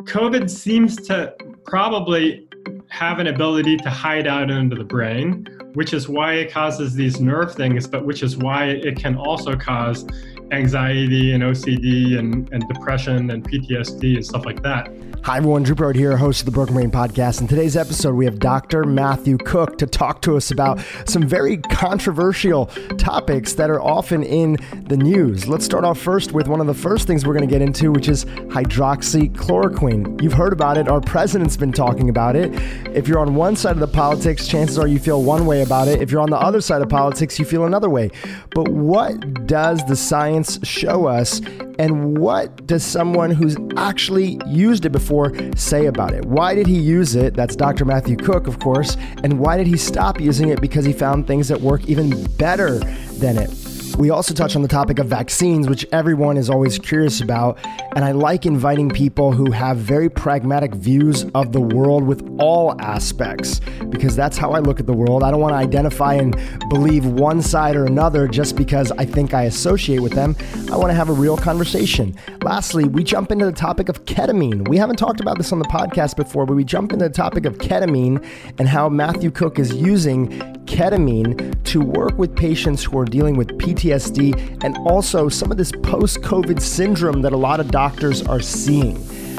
COVID seems to probably have an ability to hide out into the brain, which is why it causes these nerve things, but which is why it can also cause anxiety and OCD and depression and PTSD and stuff like that. Hi everyone, Drew Broad here, host of the Broken Brain Podcast. In today's episode, we have Dr. Matthew Cook to talk to us about some very controversial topics that are often in the news. Let's start off first with one of the first things we're going to get into, which is hydroxychloroquine. You've heard about it. Our president's been talking about it. If you're on one side of the politics, chances are you feel one way about it. If you're on the other side of politics, you feel another way. But what does the science show us? And what does someone who's actually used it before say about it? Why did he use it? That's Dr. Matthew Cook, of course. And why did he stop using it? Because he found things that work even better than it. We also touch on the topic of vaccines, which everyone is always curious about. And I like inviting people who have very pragmatic views of the world with all aspects, because that's how I look at the world. I don't want to identify and believe one side or another just because I think I associate with them. I want to have a real conversation. Lastly, we jump into the topic of ketamine. We haven't talked about this on the podcast before, but we jump into the topic of ketamine and how Matthew Cook is using ketamine to work with patients who are dealing with PTSD and also some of this post-COVID syndrome that a lot of doctors are seeing.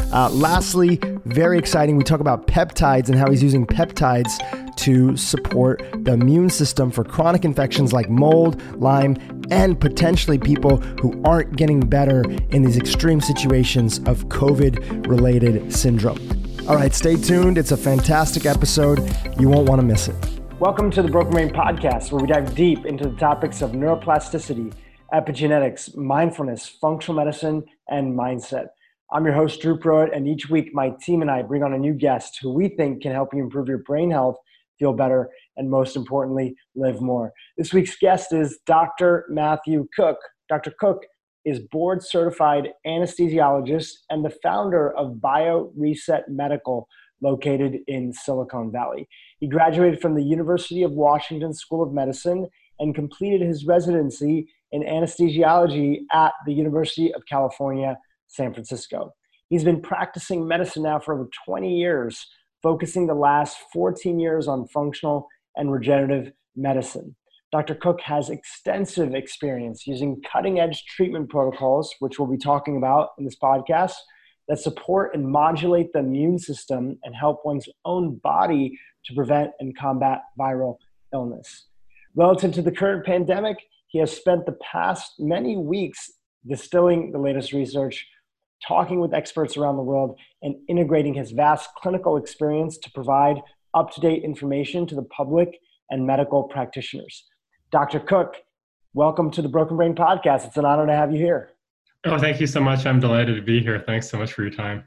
Lastly, very exciting, we talk about peptides and how he's using peptides to support the immune system for chronic infections like mold, Lyme, and potentially people who aren't getting better in these extreme situations of COVID-related syndrome. All right, stay tuned. It's a fantastic episode. You won't want to miss it. Welcome to the Broken Brain Podcast, where we dive deep into the topics of neuroplasticity, epigenetics, mindfulness, functional medicine, and mindset. I'm your host, Drew Pruitt, and each week my team and I bring on a new guest who we think can help you improve your brain health, feel better, and most importantly, live more. This week's guest is Dr. Matthew Cook. Dr. Cook is board-certified anesthesiologist and the founder of BioReset Medical, located in Silicon Valley. He graduated from the University of Washington School of Medicine and completed his residency in anesthesiology at the University of California, San Francisco. He's been practicing medicine now for over 20 years, focusing the last 14 years on functional and regenerative medicine. Dr. Cook has extensive experience using cutting-edge treatment protocols, which we'll be talking about in this podcast, that support and modulate the immune system and help one's own body to prevent and combat viral illness. Relative to the current pandemic, he has spent the past many weeks distilling the latest research, talking with experts around the world, and integrating his vast clinical experience to provide up-to-date information to the public and medical practitioners. Dr. Cook, welcome to the Broken Brain Podcast. It's an honor to have you here. Oh, thank you so much. I'm delighted to be here. Thanks so much for your time.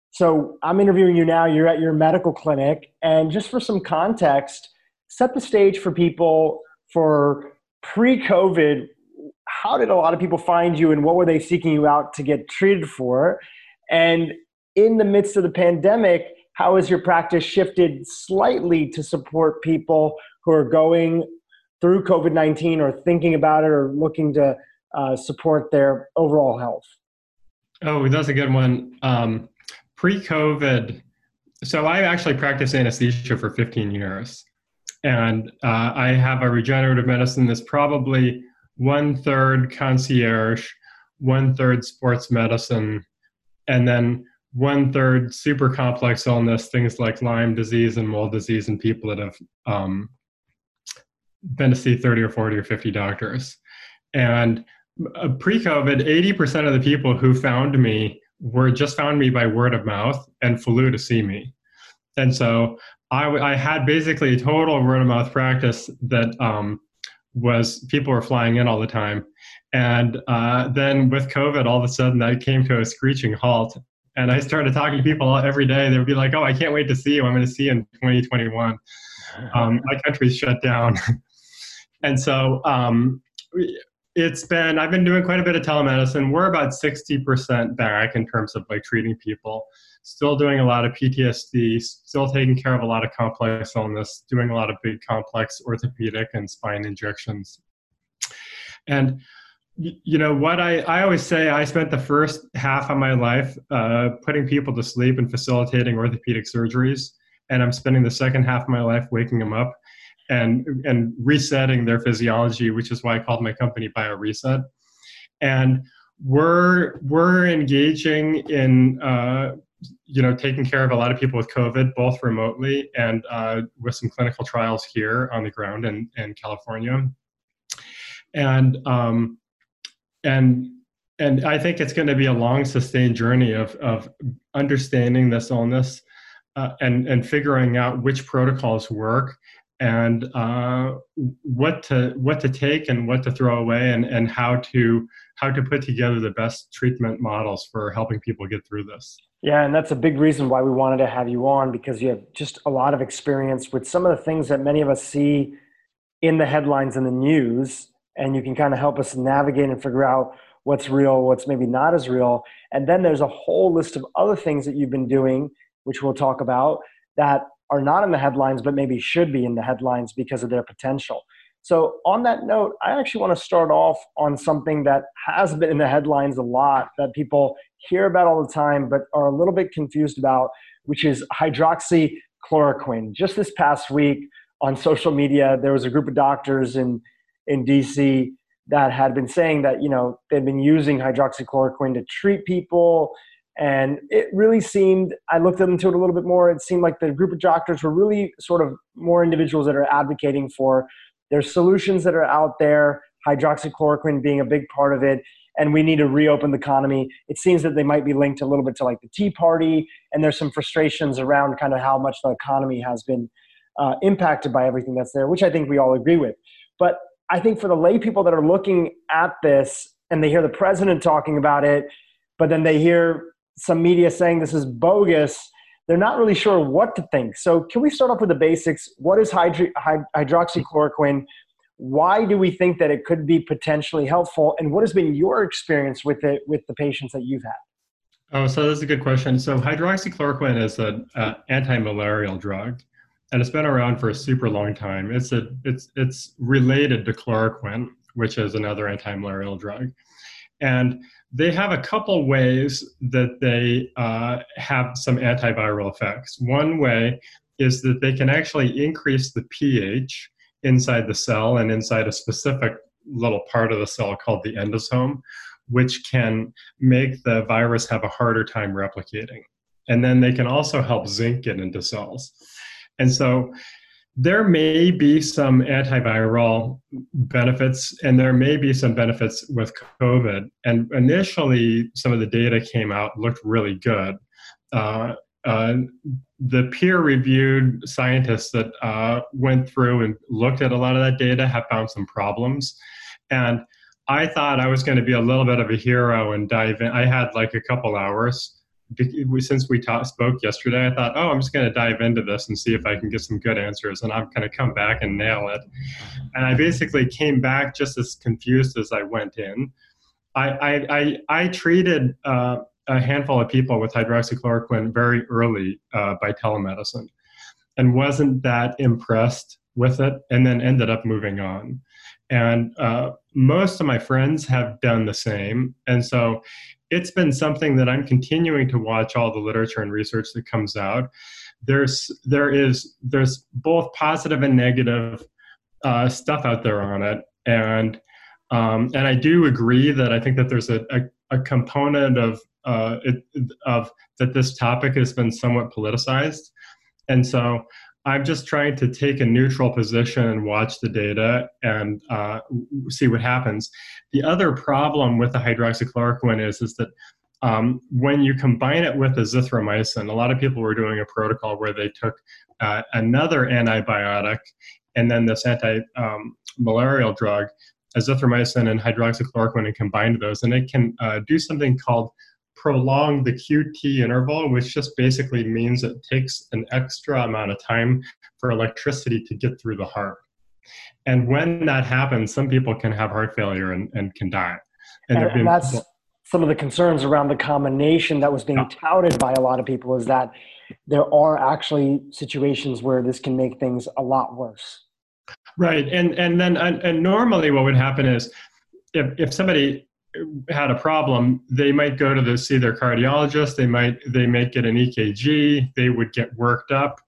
So I'm interviewing you now. You're at your medical clinic. And just for some context, set the stage for people for pre-COVID. How did a lot of people find you and what were they seeking you out to get treated for? And in the midst of the pandemic, how has your practice shifted slightly to support people who are going through COVID-19 or thinking about it or looking to support their overall health? Oh, that's a good one. Pre-COVID, so I actually practiced anesthesia for 15 years. And I have a regenerative medicine that's probably 1/3 concierge, 1/3 sports medicine, and then 1/3 super complex illness, things like Lyme disease and mold disease in people that have been to see 30 or 40 or 50 doctors. And pre-COVID, 80% of the people who found me found me by word of mouth and flew to see me. And so I had basically a total word of mouth practice that was people were flying in all the time. And then with COVID, all of a sudden that came to a screeching halt. And I started talking to people every day. They would be like, oh, I can't wait to see you. I'm going to see you in 2021. My country's shut down. And so I've been doing quite a bit of telemedicine. We're about 60% back in terms of like treating people, still doing a lot of PTSD, still taking care of a lot of complex illness, doing a lot of big complex orthopedic and spine injections. And You know what, I always say I spent the first half of my life putting people to sleep and facilitating orthopedic surgeries, and I'm spending the second half of my life waking them up and resetting their physiology, which is why I called my company BioReset. And we're engaging in taking care of a lot of people with COVID, both remotely and with some clinical trials here on the ground in California. And and and I think it's going to be a long, sustained journey of understanding this illness and figuring out which protocols work and what to take and what to throw away and how to put together the best treatment models for helping people get through this. Yeah, and that's a big reason why we wanted to have you on, because you have just a lot of experience with some of the things that many of us see in the headlines and the news, and you can kind of help us navigate and figure out what's real, what's maybe not as real. And then there's a whole list of other things that you've been doing, which we'll talk about, that are not in the headlines, but maybe should be in the headlines because of their potential. So on that note, I actually want to start off on something that has been in the headlines a lot, that people hear about all the time, but are a little bit confused about, which is hydroxychloroquine. Just this past week on social media, there was a group of doctors in DC that had been saying that, they've been using hydroxychloroquine to treat people. And it really seemed, I looked into it a little bit more, it seemed like the group of doctors were really sort of more individuals that are advocating for there's solutions that are out there, hydroxychloroquine being a big part of it, and we need to reopen the economy. It seems that they might be linked a little bit to like the Tea Party, and there's some frustrations around kind of how much the economy has been impacted by everything that's there, which I think we all agree with. But I think for the lay people that are looking at this and they hear the president talking about it, but then they hear some media saying this is bogus, they're not really sure what to think. So can we start off with the basics? What is hydroxychloroquine? Why do we think that it could be potentially helpful? And what has been your experience with it, with the patients that you've had? Oh, so that's a good question. So hydroxychloroquine is an anti-malarial drug, and it's been around for a super long time. It's related to chloroquine, which is another anti-malarial drug. And they have a couple ways that they have some antiviral effects. One way is that they can actually increase the pH inside the cell and inside a specific little part of the cell called the endosome, which can make the virus have a harder time replicating. And then they can also help zinc get into cells. And so there may be some antiviral benefits, and there may be some benefits with COVID. And initially, some of the data came out, looked really good. The peer-reviewed scientists that went through and looked at a lot of that data have found some problems. And I thought I was going to be a little bit of a hero and dive in. I had like a couple hours. Since we spoke yesterday, I thought, I'm just going to dive into this and see if I can get some good answers, and I'm going to come back and nail it. And I basically came back just as confused as I went in. I treated a handful of people with hydroxychloroquine very early by telemedicine and wasn't that impressed with it, and then ended up moving on. And most of my friends have done the same. And so it's been something that I'm continuing to watch all the literature and research that comes out. There's both positive and negative stuff out there on it. And I do agree that I think that there's a component of that this topic has been somewhat politicized. And so I'm just trying to take a neutral position and watch the data and see what happens. The other problem with the hydroxychloroquine is that when you combine it with azithromycin, a lot of people were doing a protocol where they took another antibiotic and then this anti-malarial drug, azithromycin and hydroxychloroquine, and combined those. And it can do something called prolong the QT interval, which just basically means it takes an extra amount of time for electricity to get through the heart. And when that happens, some people can have heart failure and can die. And that's some of the concerns around the combination that was being touted by a lot of people, is that there are actually situations where this can make things a lot worse. Right. And normally what would happen is, if somebody had a problem, they might go to see their cardiologist. They might get an EKG. They would get worked up.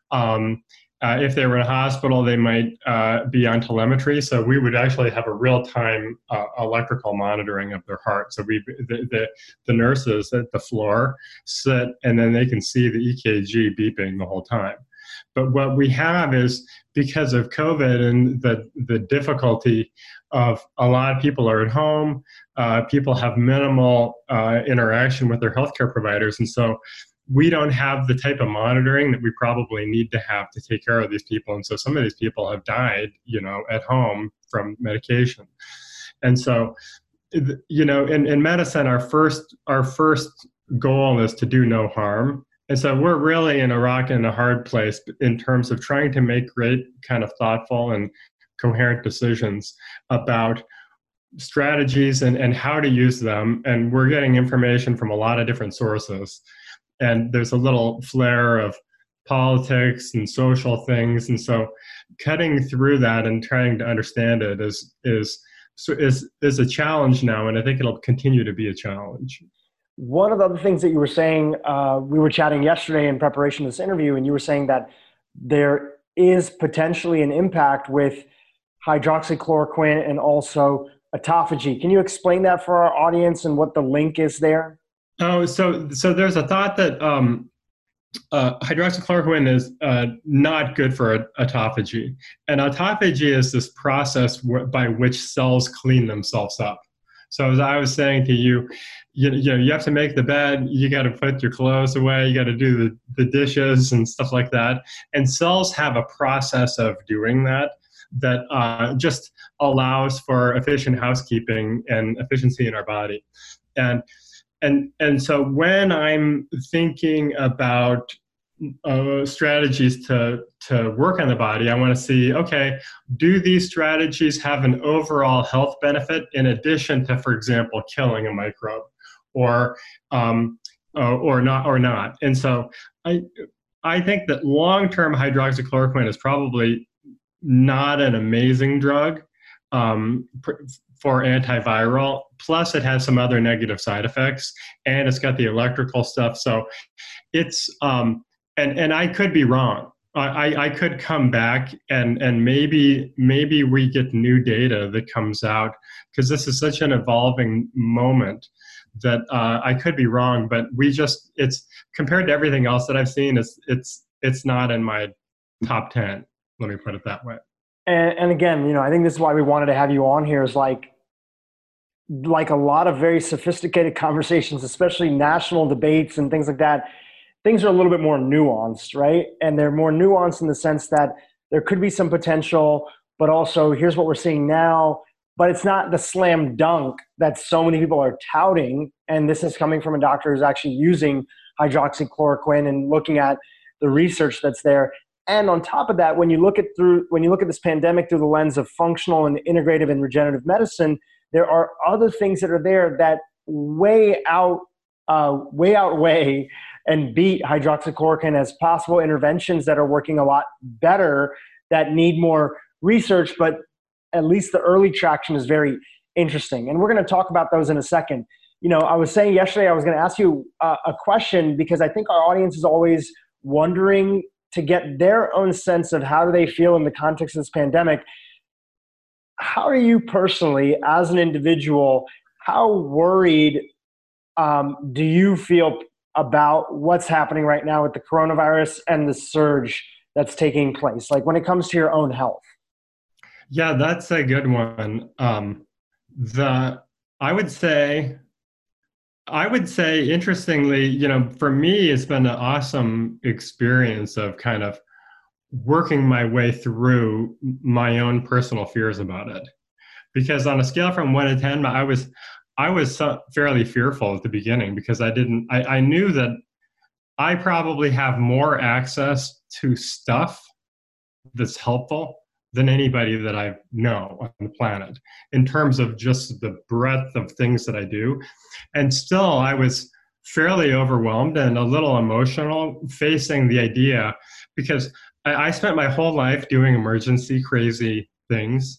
If they were in a hospital, they might be on telemetry. So we would actually have a real-time electrical monitoring of their heart. So the nurses at the floor sit, and then they can see the EKG beeping the whole time. But what we have is, because of COVID and the difficulty of a lot of people are at home, people have minimal interaction with their healthcare providers. And so we don't have the type of monitoring that we probably need to have to take care of these people. And so some of these people have died, at home from medication. And so, in medicine, our first goal is to do no harm. And so we're really in a rock and a hard place in terms of trying to make great kind of thoughtful and coherent decisions about strategies and how to use them. And we're getting information from a lot of different sources. And there's a little flare of politics and social things. And so cutting through that and trying to understand it is a challenge now. And I think it'll continue to be a challenge. One of the other things that you were saying, we were chatting yesterday in preparation for this interview, and you were saying that there is potentially an impact with hydroxychloroquine and also autophagy. Can you explain that for our audience and what the link is there? Oh, so there's a thought that hydroxychloroquine is not good for autophagy. And autophagy is this process by which cells clean themselves up. So as I was saying to you, you have to make the bed, you got to put your clothes away, you got to do the dishes and stuff like that. And cells have a process of doing that just allows for efficient housekeeping and efficiency in our body. And so when I'm thinking about strategies to work on the body, I want to see, okay, do these strategies have an overall health benefit in addition to, for example, killing a microbe, or not? And so I think that long-term hydroxychloroquine is probably not an amazing drug for antiviral. Plus, it has some other negative side effects, and it's got the electrical stuff. So it's and I could be wrong. I could come back and maybe we get new data that comes out, because this is such an evolving moment that I could be wrong. But it's compared to everything else that I've seen, it's not in my top 10. Let me put it that way. And again, I think this is why we wanted to have you on here, is like a lot of very sophisticated conversations, especially national debates and things like that. Things are a little bit more nuanced, right? And they're more nuanced in the sense that there could be some potential, but also here's what we're seeing now. But it's not the slam dunk that so many people are touting. And this is coming from a doctor who's actually using hydroxychloroquine and looking at the research that's there. And on top of that, when you look at this pandemic through the lens of functional and integrative and regenerative medicine, there are other things that are there that way outweigh and beat hydroxychloroquine as possible interventions that are working a lot better, that need more research, but at least the early traction is very interesting. And we're going to talk about those in a second. I was saying yesterday, I was going to ask you a question, because I think our audience is always wondering to get their own sense of how do they feel in the context of this pandemic. How are you personally, as an individual, how worried do you feel about what's happening right now with the coronavirus and the surge that's taking place, like when it comes to your own health? Yeah, that's a good one. I would say, interestingly, for me, it's been an awesome experience of kind of working my way through my own personal fears about it. Because on a scale from 1 to 10, I was fairly fearful at the beginning, because I knew that I probably have more access to stuff that's helpful than anybody that I know on the planet, in terms of just the breadth of things that I do. And still, I was fairly overwhelmed and a little emotional facing the idea, because I spent my whole life doing emergency crazy things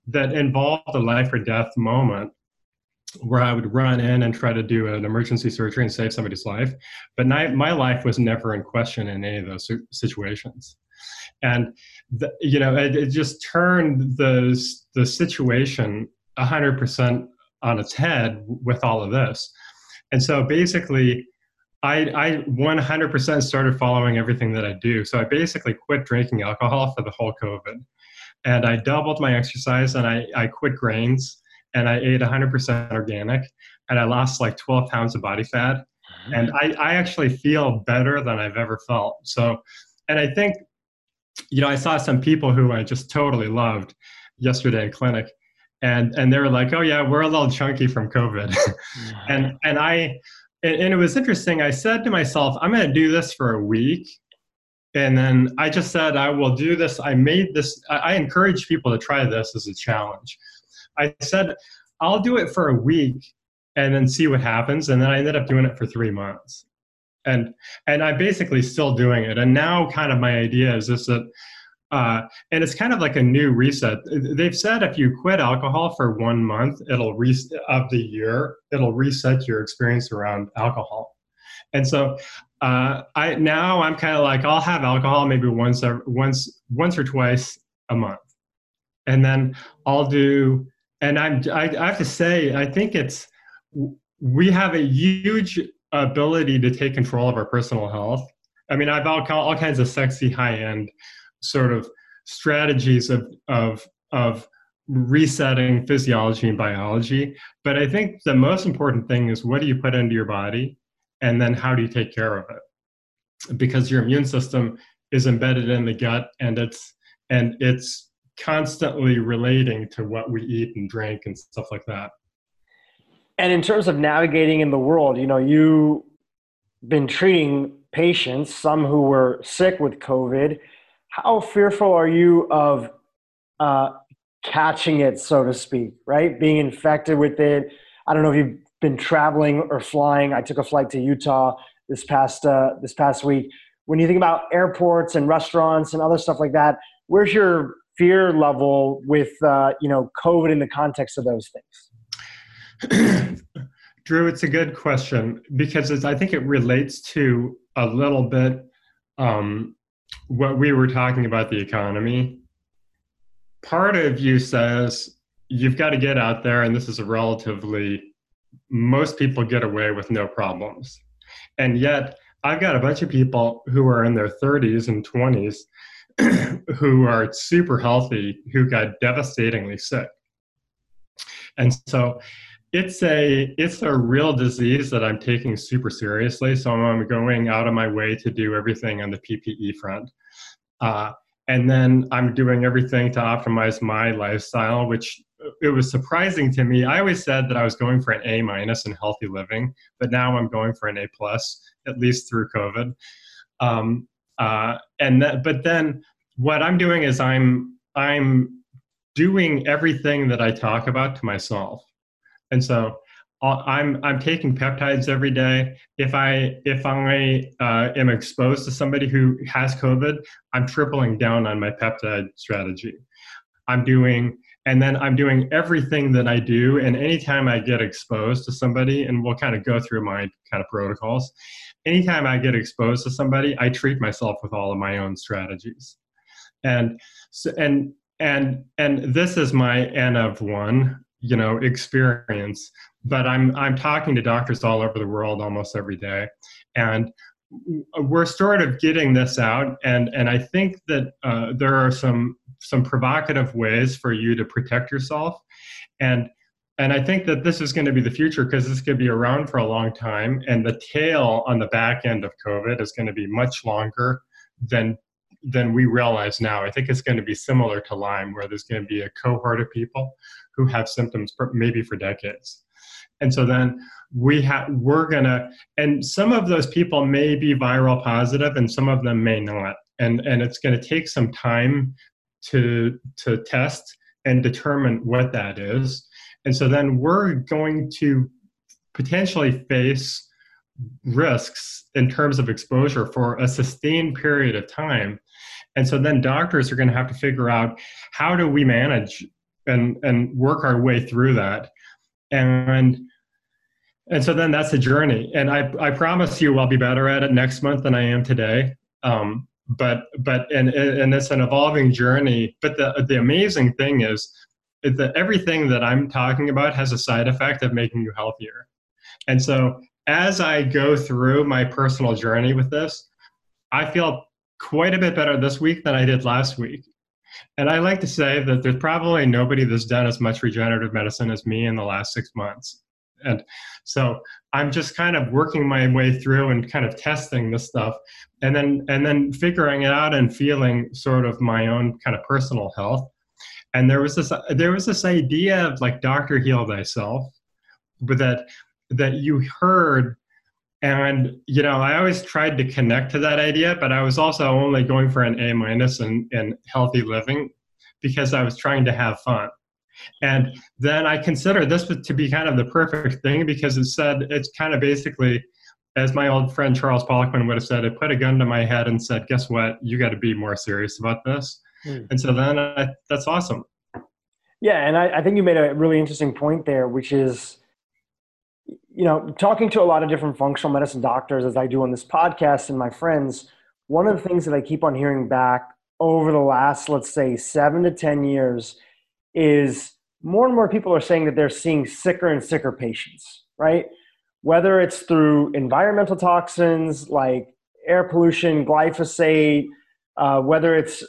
that involved a life or death moment where I would run in and try to do an emergency surgery and save somebody's life. But my life was never in question in any of those situations. And it just turned the situation 100% on its head with all of this. And so basically, I 100% started following everything that I do. So I basically quit drinking alcohol for the whole COVID. And I doubled my exercise, and I quit grains, and I ate 100% organic, and I lost like 12 pounds of body fat. And I actually feel better than I've ever felt. So, and I think, I saw some people who I just totally loved yesterday in clinic, and they were like, "Oh yeah, we're a little chunky from COVID." and it was interesting. I said to myself, I'm going to do this for a week. And then I just said, I will do this. I encourage people to try this as a challenge. I said, I'll do it for a week and then see what happens. And then I ended up doing it for 3 months. And I'm basically still doing it. And now kind of my idea is this, that, and it's kind of like a new reset. They've said if you quit alcohol for 1 month, it'll reset your experience around alcohol. And so I'm kind of like, I'll have alcohol maybe once or twice a month, and then I'll do. And I have to say, I think we have a huge ability to take control of our personal health. I mean, I've all kinds of sexy high-end sort of strategies of resetting physiology and biology. But I think the most important thing is, what do you put into your body? And then how do you take care of it? Because your immune system is embedded in the gut, and it's constantly relating to what we eat and drink and stuff like that. And in terms of navigating in the world, you've been treating patients, some who were sick with COVID. How fearful are you of catching it, so to speak, right? Being infected with it. I don't know if you've been traveling or flying. I took a flight to Utah this past week. When you think about airports and restaurants and other stuff like that, where's your fear level with COVID in the context of those things? Drew, it's a good question, because I think it relates to a little bit what we were talking about, the economy. Part of you says you've got to get out there, and this is most people get away with no problems. And yet I've got a bunch of people who are in their 30s and 20s who are super healthy, who got devastatingly sick. And so it's a real disease that I'm taking super seriously. So I'm going out of my way to do everything on the PPE front. And then I'm doing everything to optimize my lifestyle, which it was surprising to me. I always said that I was going for an A- in healthy living, but now I'm going for an A+, at least through COVID. But then what I'm doing is I'm doing everything that I talk about to myself. And so I'm taking peptides every day. If I am exposed to somebody who has COVID, I'm tripling down on my peptide strategy. I'm doing everything that I do. And anytime I get exposed to somebody, and we'll kind of go through my kind of protocols, anytime I get exposed to somebody, I treat myself with all of my own strategies. And this is my N of 1, experience. But I'm talking to doctors all over the world almost every day, and we're sort of getting this out. And I think that there are some provocative ways for you to protect yourself, and I think that this is going to be the future, because this could be around for a long time, and the tail on the back end of COVID is going to be much longer than we realize now. I think it's going to be similar to Lyme, where there's going to be a cohort of people who have symptoms maybe for decades. And so then and some of those people may be viral positive and some of them may not. And it's going to take some time to test and determine what that is. And so then we're going to potentially face risks in terms of exposure for a sustained period of time. And so then doctors are going to have to figure out, how do we manage and work our way through that. And so then that's the journey. And I promise you I'll be better at it next month than I am today. And it's an evolving journey. But the amazing thing is that everything that I'm talking about has a side effect of making you healthier. And so as I go through my personal journey with this, I feel quite a bit better this week than I did last week. And I like to say that there's probably nobody that's done as much regenerative medicine as me in the last 6 months. And so I'm just kind of working my way through and kind of testing this stuff and then figuring it out and feeling sort of my own kind of personal health. And there was this idea of like doctor heal thyself, but that you heard. And, I always tried to connect to that idea, but I was also only going for an A- in healthy living because I was trying to have fun. And then I considered this to be kind of the perfect thing because it's kind of basically, as my old friend Charles Poliquin would have said, it put a gun to my head and said, guess what? You got to be more serious about this. And so then that's awesome. Yeah. And I think you made a really interesting point there, which is, talking to a lot of different functional medicine doctors as I do on this podcast and my friends, one of the things that I keep on hearing back over the last, let's say, 7 to 10 years is more and more people are saying that they're seeing sicker and sicker patients, right? Whether it's through environmental toxins like air pollution, glyphosate, whether it's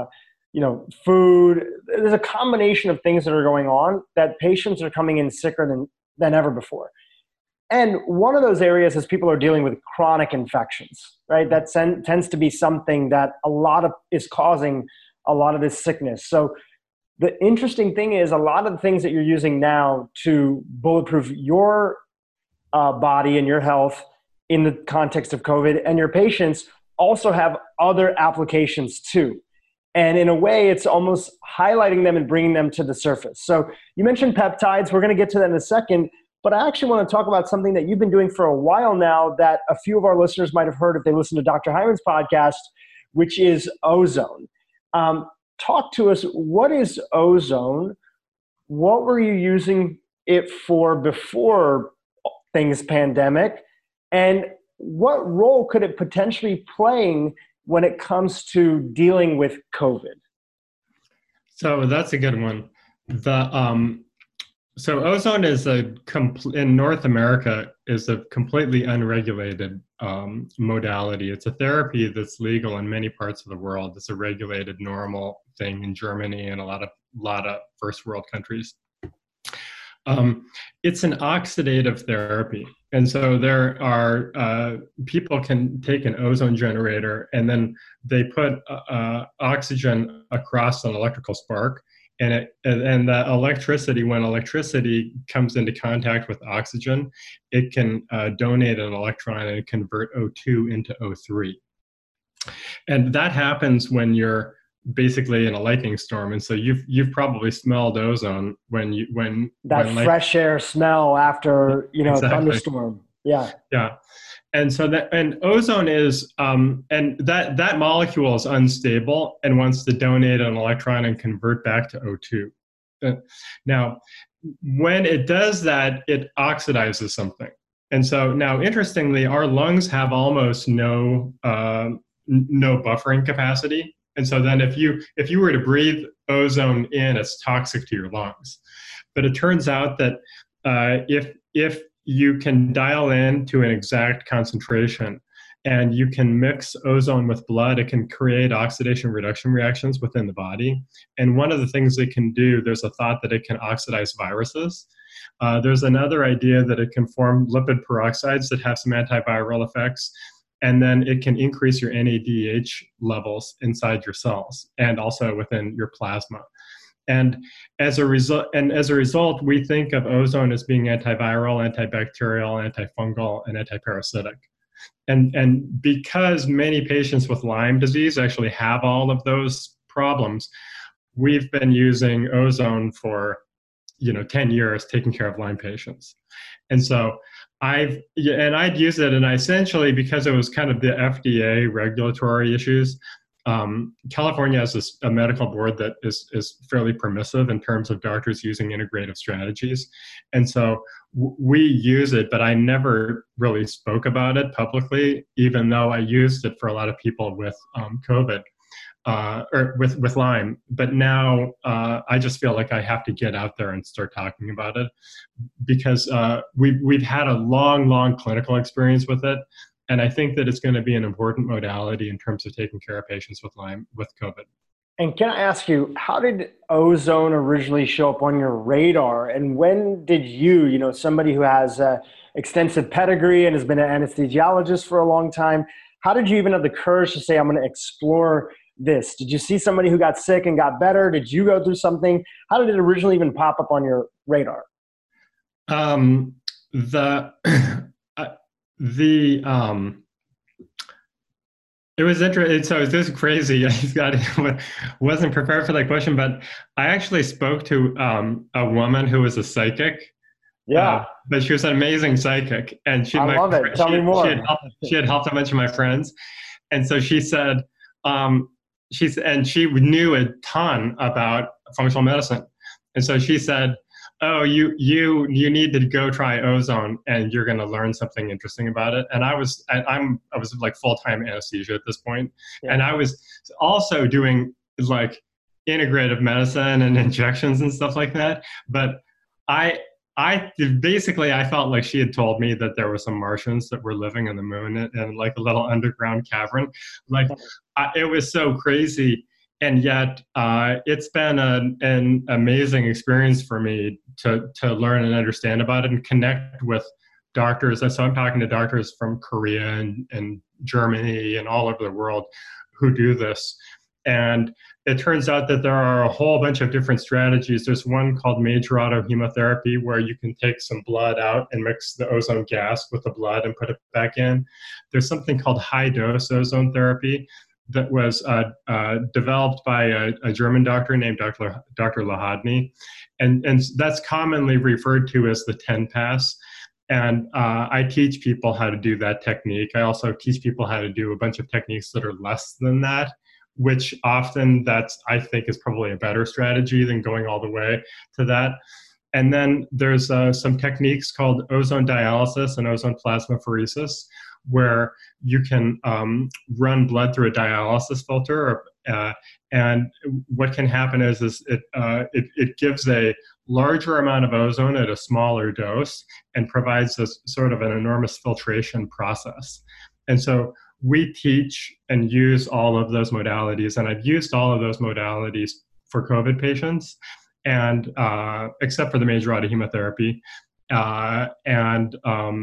food, there's a combination of things that are going on that patients are coming in sicker than ever before. And one of those areas is people are dealing with chronic infections, right? That tends to be something that is causing a lot of this sickness. So the interesting thing is a lot of the things that you're using now to bulletproof your body and your health in the context of COVID and your patients also have other applications too. And in a way, it's almost highlighting them and bringing them to the surface. So you mentioned peptides. We're going to get to that in a second. But I actually want to talk about something that you've been doing for a while now that a few of our listeners might have heard if they listen to Dr. Hyman's podcast, which is ozone. Talk to us. What is ozone? What were you using it for before things pandemic? And what role could it potentially playing when it comes to dealing with COVID? So that's a good one. So ozone is in North America is a completely unregulated modality. It's a therapy that's legal in many parts of the world. It's a regulated, normal thing in Germany and a lot of first world countries. It's an oxidative therapy, and so there are people can take an ozone generator and then they put oxygen across an electrical spark. And the electricity, when electricity comes into contact with oxygen, it can donate an electron and convert O2 into O3. And that happens when you're basically in a lightning storm. And so you've probably smelled ozone when fresh air smell after exactly. a thunderstorm. Yeah. Yeah. And so ozone is, and that molecule is unstable and wants to donate an electron and convert back to O2. Now, when it does that, it oxidizes something. And so now, interestingly, our lungs have almost no buffering capacity. And so then if you were to breathe ozone in, it's toxic to your lungs. But it turns out that if you can dial in to an exact concentration and you can mix ozone with blood, it can create oxidation reduction reactions within the body. And one of the things it can do, there's a thought that it can oxidize viruses. There's another idea that it can form lipid peroxides that have some antiviral effects. And then it can increase your NADH levels inside your cells and also within your plasma. And as a result, we think of ozone as being antiviral, antibacterial, antifungal, and antiparasitic. And because many patients with Lyme disease actually have all of those problems, we've been using ozone for 10 years taking care of Lyme patients. And so I'd use it, and I essentially, because it was kind of the FDA regulatory issues, California has a medical board that is fairly permissive in terms of doctors using integrative strategies. And so we use it, but I never really spoke about it publicly, even though I used it for a lot of people with COVID. Or with Lyme, but now I just feel like I have to get out there and start talking about it because we've had a long clinical experience with it, and I think that it's going to be an important modality in terms of taking care of patients with Lyme with COVID. And can I ask you, how did ozone originally show up on your radar, and when did you, somebody who has extensive pedigree and has been an anesthesiologist for a long time, how did you even have the courage to say, I'm going to explore this? Did you see somebody who got sick and got better? Did you go through something? How did it originally even pop up on your radar? It was interesting. So this is crazy. I wasn't prepared for that question, but I actually spoke to a woman who was a psychic. Yeah. But she was an amazing psychic, and I love it. Tell me more. She had helped a bunch of my friends, and so she said, she knew a ton about functional medicine, and so she said, "Oh, you need to go try ozone, and you're going to learn something interesting about it." And I was like full-time anesthesia at this point, and I was also doing like integrative medicine and injections and stuff like that. But I felt like she had told me that there were some Martians that were living on the moon in like a little underground cavern. Like it was so crazy. And yet it's been an amazing experience for me to learn and understand about it and connect with doctors. And so I'm talking to doctors from Korea and Germany and all over the world who do this. And it turns out that there are a whole bunch of different strategies. There's one called major autohemotherapy, where you can take some blood out and mix the ozone gas with the blood and put it back in. There's something called high-dose ozone therapy that was developed by a German doctor named Dr. Lahadny. And that's commonly referred to as the 10 pass. And I teach people how to do that technique. I also teach people how to do a bunch of techniques that are less than that, which often I think is probably a better strategy than going all the way to that. And then there's some techniques called ozone dialysis and ozone plasmapheresis, where you can run blood through a dialysis filter, and what can happen is it gives a larger amount of ozone at a smaller dose and provides a sort of an enormous filtration process. And so we teach and use all of those modalities, and I've used all of those modalities for COVID patients, and except for the major autohemotherapy, and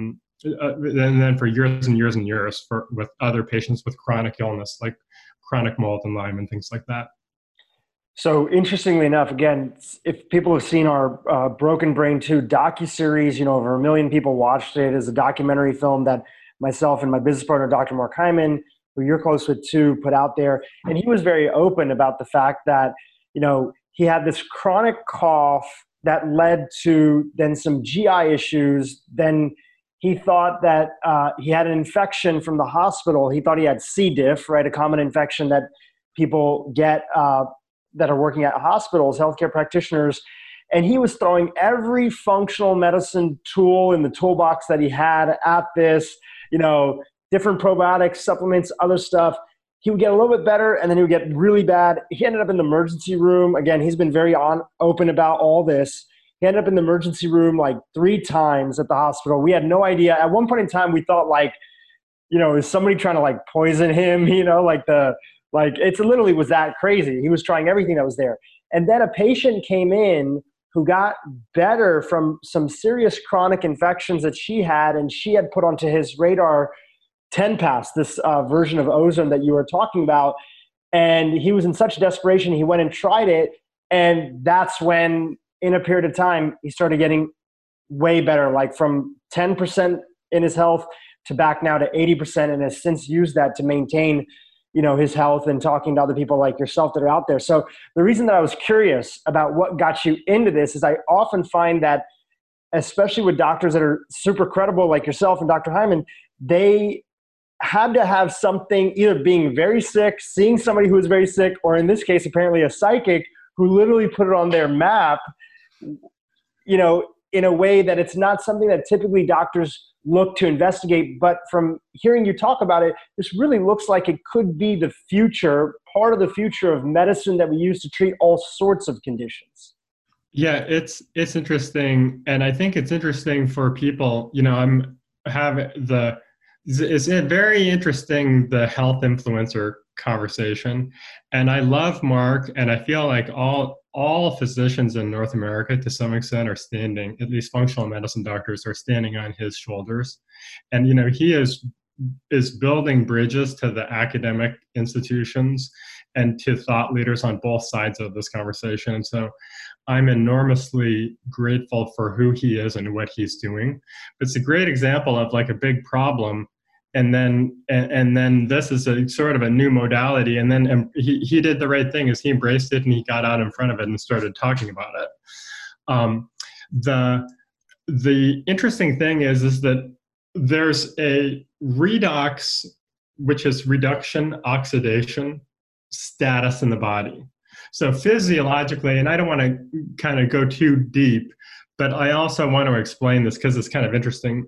then for years and years and years with other patients with chronic illness like chronic mold and Lyme and things like that. So interestingly enough, again, if people have seen our Broken Brain 2 docuseries, over 1 million people watched it as a documentary film that myself and my business partner, Dr. Mark Hyman, who you're close with too, put out there. And he was very open about the fact that, he had this chronic cough that led to then some GI issues. Then he thought that he had an infection from the hospital. He thought he had C. diff, right? A common infection that people get that are working at hospitals, healthcare practitioners. And he was throwing every functional medicine tool in the toolbox that he had at this, different probiotics, supplements, other stuff. He would get a little bit better, and then he would get really bad. He ended up in the emergency room. Again, he's been very open about all this. He ended up in the emergency room like 3 times at the hospital. We had no idea. At one point in time, we thought is somebody trying to poison him? It literally was that crazy. He was trying everything that was there. And then a patient came in who got better from some serious chronic infections that she had, and she had put onto his radar 10 pass, this version of ozone that you were talking about. And he was in such desperation, he went and tried it. And that's when, in a period of time, he started getting way better, like from 10% in his health to back now to 80%, and has since used that to maintain his health and talking to other people like yourself that are out there. So the reason that I was curious about what got you into this is I often find that, especially with doctors that are super credible like yourself and Dr. Hyman, they had to have something, either being very sick, seeing somebody who was very sick, or in this case, apparently a psychic who literally put it on their map, you know, in a way that it's not something that typically doctors look to investigate. But from hearing you talk about it, this really looks like it could be the future, part of the future of medicine that we use to treat all sorts of conditions. Yeah, it's interesting. And I think it's interesting for people, you know, it's very interesting, the health influencer conversation. And I love Mark, and I feel like all physicians in North America to some extent are standing, at least functional medicine doctors are standing on his shoulders. And, you know, he is building bridges to the academic institutions and to thought leaders on both sides of this conversation. And so I'm enormously grateful for who he is and what he's doing. It's a great example of like a big problem, and then this is a sort of a new modality, and then he did the right thing, is he embraced it and he got out in front of it and started talking about it. The interesting thing is that there's a redox, which is reduction oxidation status in the body. So physiologically, and I don't want to kind of go too deep, but I also want to explain this because it's kind of interesting.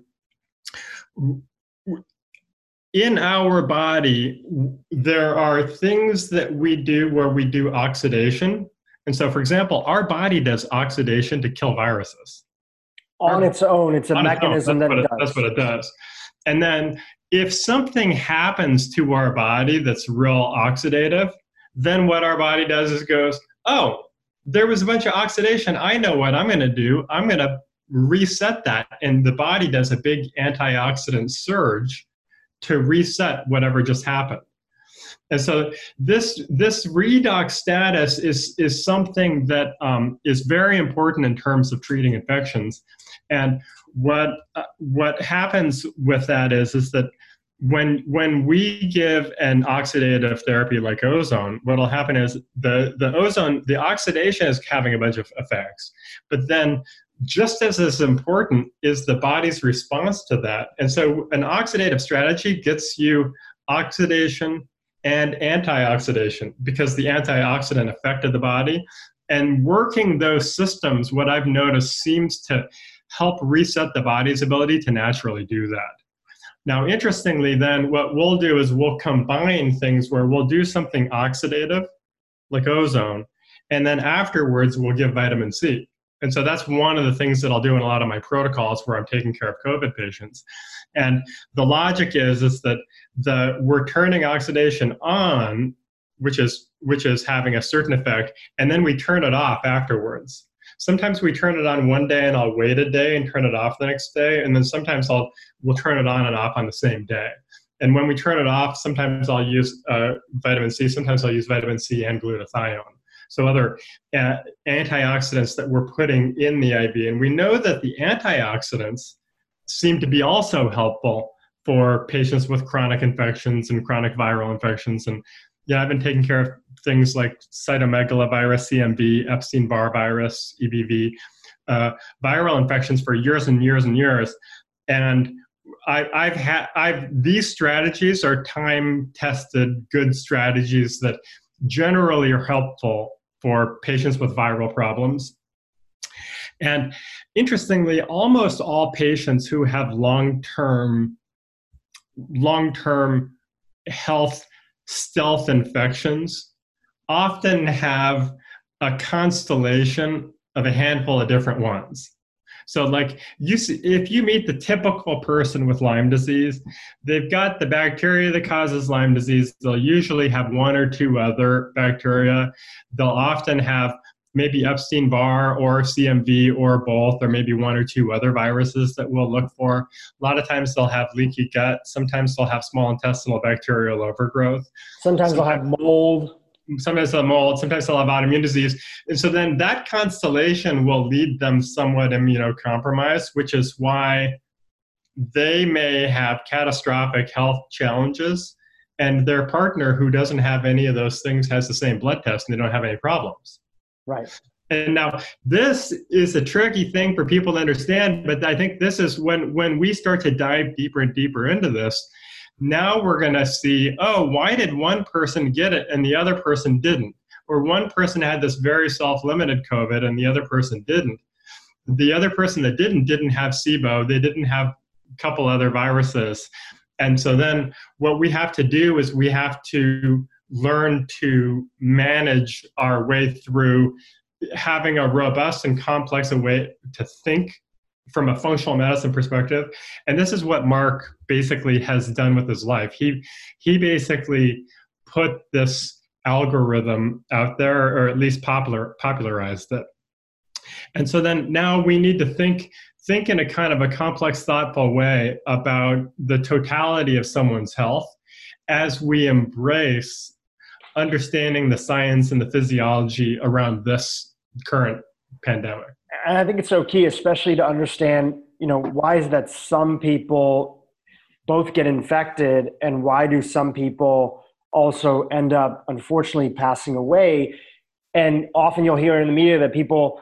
In our body, there are things that we do where we do oxidation. And so, for example, our body does oxidation to kill viruses. On its own, it's a mechanism that it does. That's what it does. And then if something happens to our body that's real oxidative, then what our body does is goes, oh, there was a bunch of oxidation. I know what I'm going to do. I'm going to reset that. And the body does a big antioxidant surge to reset whatever just happened. And so this redox status is something that is very important in terms of treating infections. And what happens with that is that when we give an oxidative therapy like ozone, what will happen is the oxidation is having a bunch of effects, but then just as important is the body's response to that. And so an oxidative strategy gets you oxidation and antioxidation, because the antioxidant affected the body. And working those systems, what I've noticed, seems to help reset the body's ability to naturally do that. Now, interestingly, then what we'll do is we'll combine things where we'll do something oxidative, like ozone, and then afterwards we'll give vitamin C. And so that's one of the things that I'll do in a lot of my protocols where I'm taking care of COVID patients. And the logic is that we're turning oxidation on, which is having a certain effect, and then we turn it off afterwards. Sometimes we turn it on one day and I'll wait a day and turn it off the next day. And then sometimes we'll turn it on and off on the same day. And when we turn it off, sometimes I'll use vitamin C, sometimes I'll use vitamin C and glutathione. So other antioxidants that we're putting in the IV. And we know that the antioxidants seem to be also helpful for patients with chronic infections and chronic viral infections. And yeah, I've been taking care of things like cytomegalovirus, CMV, Epstein-Barr virus, EBV, viral infections for years and years and years. And these strategies are time-tested, good strategies that generally are helpful for patients with viral problems. And interestingly, almost all patients who have long-term health stealth infections often have a constellation of a handful of different ones. So like if you meet the typical person with Lyme disease, they've got the bacteria that causes Lyme disease. They'll usually have one or two other bacteria. They'll often have maybe Epstein-Barr or CMV or both, or maybe one or two other viruses that we'll look for. A lot of times they'll have leaky gut. Sometimes they'll have small intestinal bacterial overgrowth. Sometimes they'll have mold. Sometimes they'll have mold, sometimes they'll have autoimmune disease. And so then that constellation will lead them somewhat immunocompromised, which is why they may have catastrophic health challenges, and their partner who doesn't have any of those things has the same blood test and they don't have any problems. Right. And now this is a tricky thing for people to understand, but I think this is when we start to dive deeper and deeper into this, Now we're going to see, oh, why did one person get it and the other person didn't? Or one person had this very self-limited COVID and the other person didn't. The other person that didn't have SIBO. They didn't have a couple other viruses. And so then what we have to do is we have to learn to manage our way through having a robust and complex way to think from a functional medicine perspective. And this is what Mark basically has done with his life. He basically put this algorithm out there, or at least popularized it. And so then now we need to think in a kind of a complex, thoughtful way about the totality of someone's health as we embrace understanding the science and the physiology around this current pandemic. And I think it's so key, especially to understand, why is it that some people both get infected, and why do some people also end up, unfortunately, passing away? And often you'll hear in the media that people,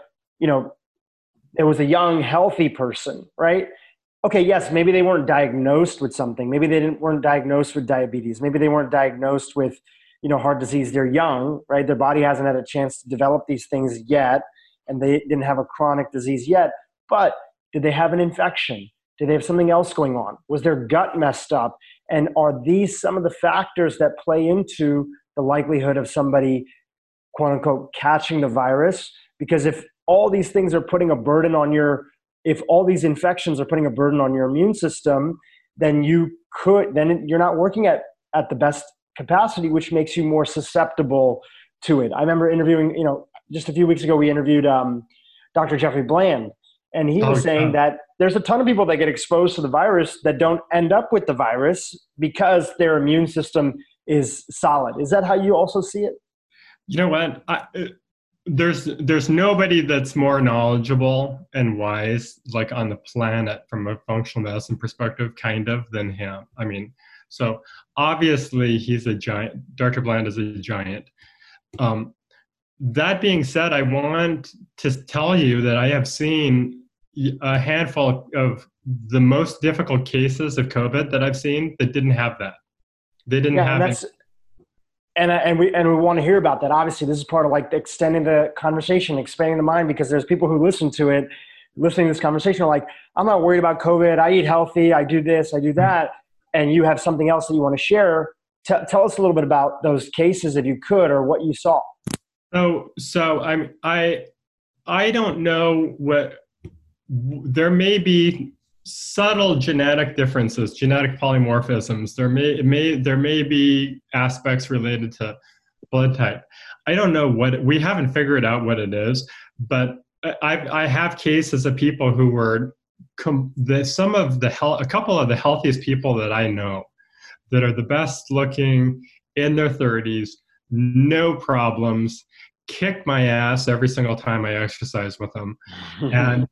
it was a young, healthy person, right? Okay, yes, maybe they weren't diagnosed with something. Maybe they weren't diagnosed with diabetes. Maybe they weren't diagnosed with, heart disease. They're young, right? Their body hasn't had a chance to develop these things yet, and they didn't have a chronic disease yet. But did they have an infection? Did they have something else going on? Was their gut messed up? And are these some of the factors that play into the likelihood of somebody, quote unquote, catching the virus? Because if all these things are putting a burden on if all these infections are putting a burden on your immune system, then you're not working at the best capacity, which makes you more susceptible to it. I remember interviewing, just a few weeks ago, we interviewed Dr. Jeffrey Bland, and he was saying that there's a ton of people that get exposed to the virus that don't end up with the virus because their immune system is solid. Is that how you also see it? You know what? There's nobody that's more knowledgeable and wise, like, on the planet from a functional medicine perspective, kind of, than him. I mean, so obviously he's a giant. Dr. Bland is a giant. That being said, I want to tell you that I have seen a handful of the most difficult cases of COVID that I've seen that didn't have that. They didn't have it. And we want to hear about that. Obviously, this is part of like extending the conversation, expanding the mind, because there's people who listening to this conversation are like, I'm not worried about COVID. I eat healthy. I do this. I do that. And you have something else that you want to share. Tell us a little bit about those cases, if you could, or what you saw. So I don't know what. There may be subtle genetic differences, genetic polymorphisms. There may be aspects related to blood type. I don't know we haven't figured out what it is, but I have cases of people who were a couple of the healthiest people that I know, that are the best looking, in their 30s, no problems, kick my ass every single time I exercise with them. And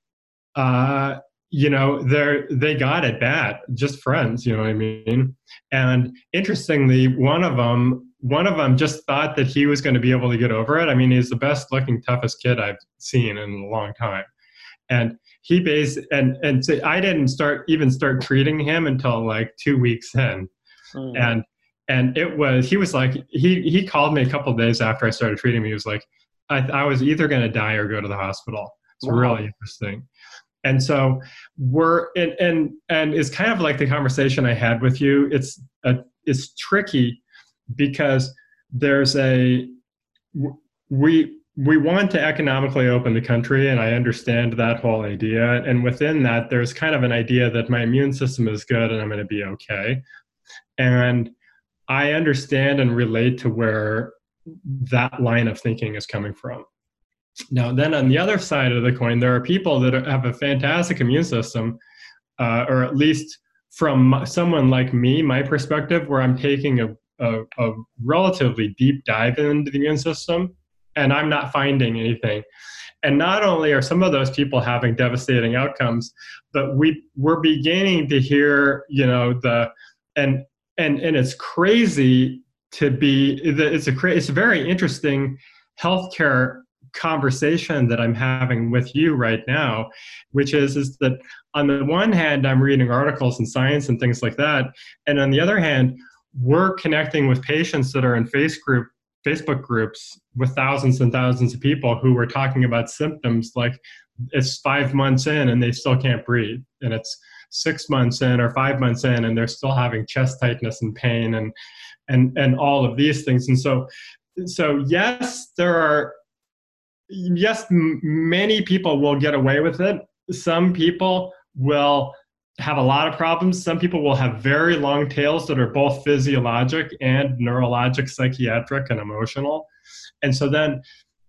they got it bad, just friends, you know what I mean? And interestingly, one of them just thought that he was going to be able to get over it. I mean, he's the best looking, toughest kid I've seen in a long time. And so I didn't start treating him until like 2 weeks in. And he was like, he called me a couple of days after I started treating him. He was like, I was either going to die or go to the hospital. It's really interesting. And so and it's kind of like the conversation I had with you. It's tricky because we want to economically open the country, and I understand that whole idea. And within that, there's kind of an idea that my immune system is good and I'm going to be okay. And I understand and relate to where that line of thinking is coming from. Now, then on the other side of the coin, there are people that have a fantastic immune system, or at least from someone like me, my perspective, where I'm taking a relatively deep dive into the immune system, and I'm not finding anything. And not only are some of those people having devastating outcomes, but we're beginning to hear, and it's crazy to be, it's a very interesting healthcare conversation that I'm having with you right now, which is that on the one hand, I'm reading articles in Science and things like that. And on the other hand, we're connecting with patients that are in Facebook groups with thousands and thousands of people who are talking about symptoms like it's 5 months in and they still can't breathe. And it's 6 months in or 5 months in and they're still having chest tightness and pain and all of these things. And so yes, many people will get away with it. Some people will have a lot of problems. Some people will have very long tails that are both physiologic and neurologic, psychiatric, and emotional. And so then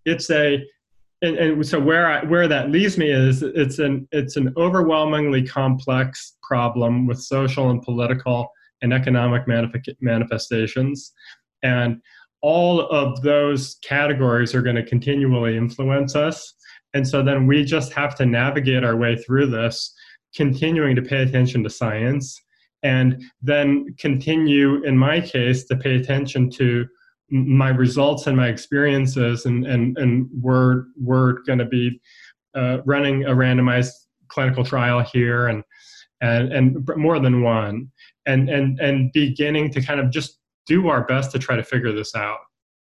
so where that leaves me is it's an overwhelmingly complex problem with social and political and economic manifestations. And all of those categories are going to continually influence us. And so then we just have to navigate our way through this, continuing to pay attention to science, and then continue, in my case, to pay attention to my results and my experiences. And we're going to be running a randomized clinical trial here and more than one, and beginning to kind of just do our best to try to figure this out.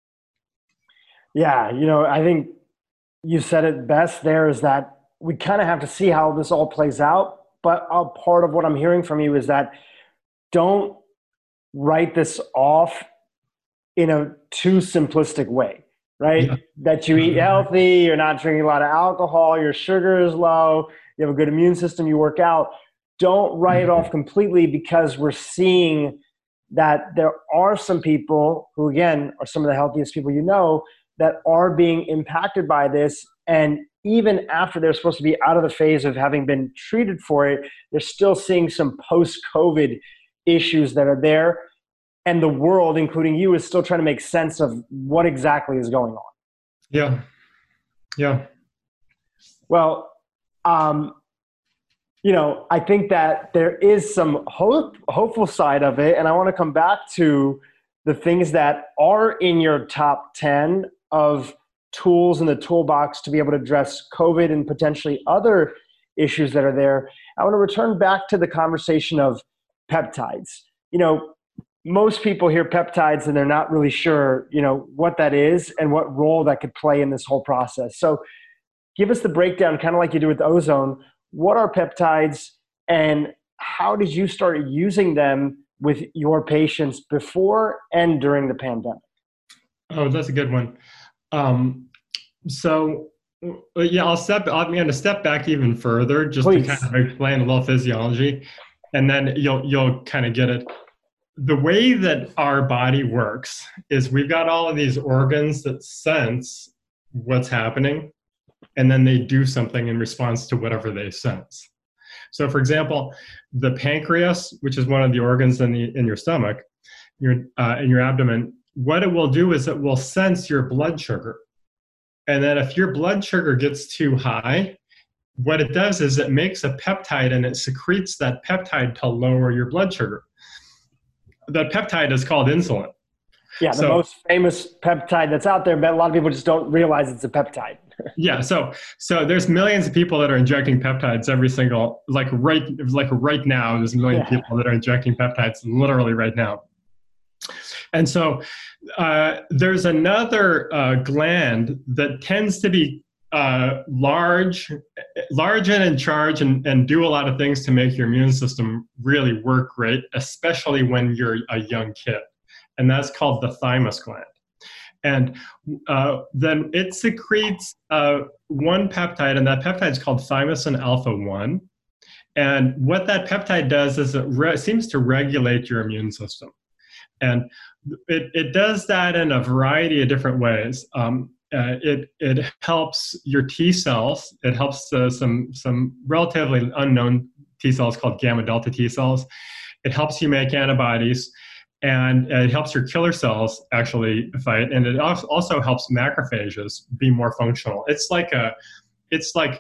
Yeah, I think you said it best there, is that we kind of have to see how this all plays out. But a part of what I'm hearing from you is that don't write this off in a too simplistic way, right? Yeah. That you eat healthy, you're not drinking a lot of alcohol, your sugar is low, you have a good immune system, you work out. Don't write it off completely, because we're seeing that there are some people who, again, are some of the healthiest people that are being impacted by this. And even after they're supposed to be out of the phase of having been treated for it, they're still seeing some post-COVID issues that are there. And the world, including you, is still trying to make sense of what exactly is going on. Yeah. Yeah. Well, I think that there is some hopeful side of it. And I want to come back to the things that are in your top 10 of tools in the toolbox to be able to address COVID and potentially other issues that are there. I want to return back to the conversation of peptides. Most people hear peptides and they're not really sure, what that is and what role that could play in this whole process. So give us the breakdown, kind of like you do with ozone. What are peptides, and how did you start using them with your patients before and during the pandemic? Oh, that's a good one. So yeah, I'm going to step back even further just Please. To kind of explain a little physiology, and then you'll kind of get it. The way that our body works is we've got all of these organs that sense what's happening, and then they do something in response to whatever they sense. So, for example, the pancreas, which is one of the organs in your stomach, in your abdomen, what it will do is it will sense your blood sugar. And then if your blood sugar gets too high, what it does is it makes a peptide and it secretes that peptide to lower your blood sugar. That peptide is called insulin. Yeah, the most famous peptide that's out there, but a lot of people just don't realize it's a peptide. Yeah, so there's millions of people that are injecting peptides every single, right now, there's a million people that are injecting peptides literally right now. And so there's another gland that tends to be large and in charge and do a lot of things to make your immune system really work great, especially when you're a young kid. And that's called the thymus gland. And then it secretes one peptide, and that peptide is called thymosin alpha-1. And what that peptide does is it seems to regulate your immune system. And it does that in a variety of different ways. It helps your T cells. It helps some relatively unknown T cells called gamma delta T cells. It helps you make antibodies, and it helps your killer cells actually fight. And it also helps macrophages be more functional. It's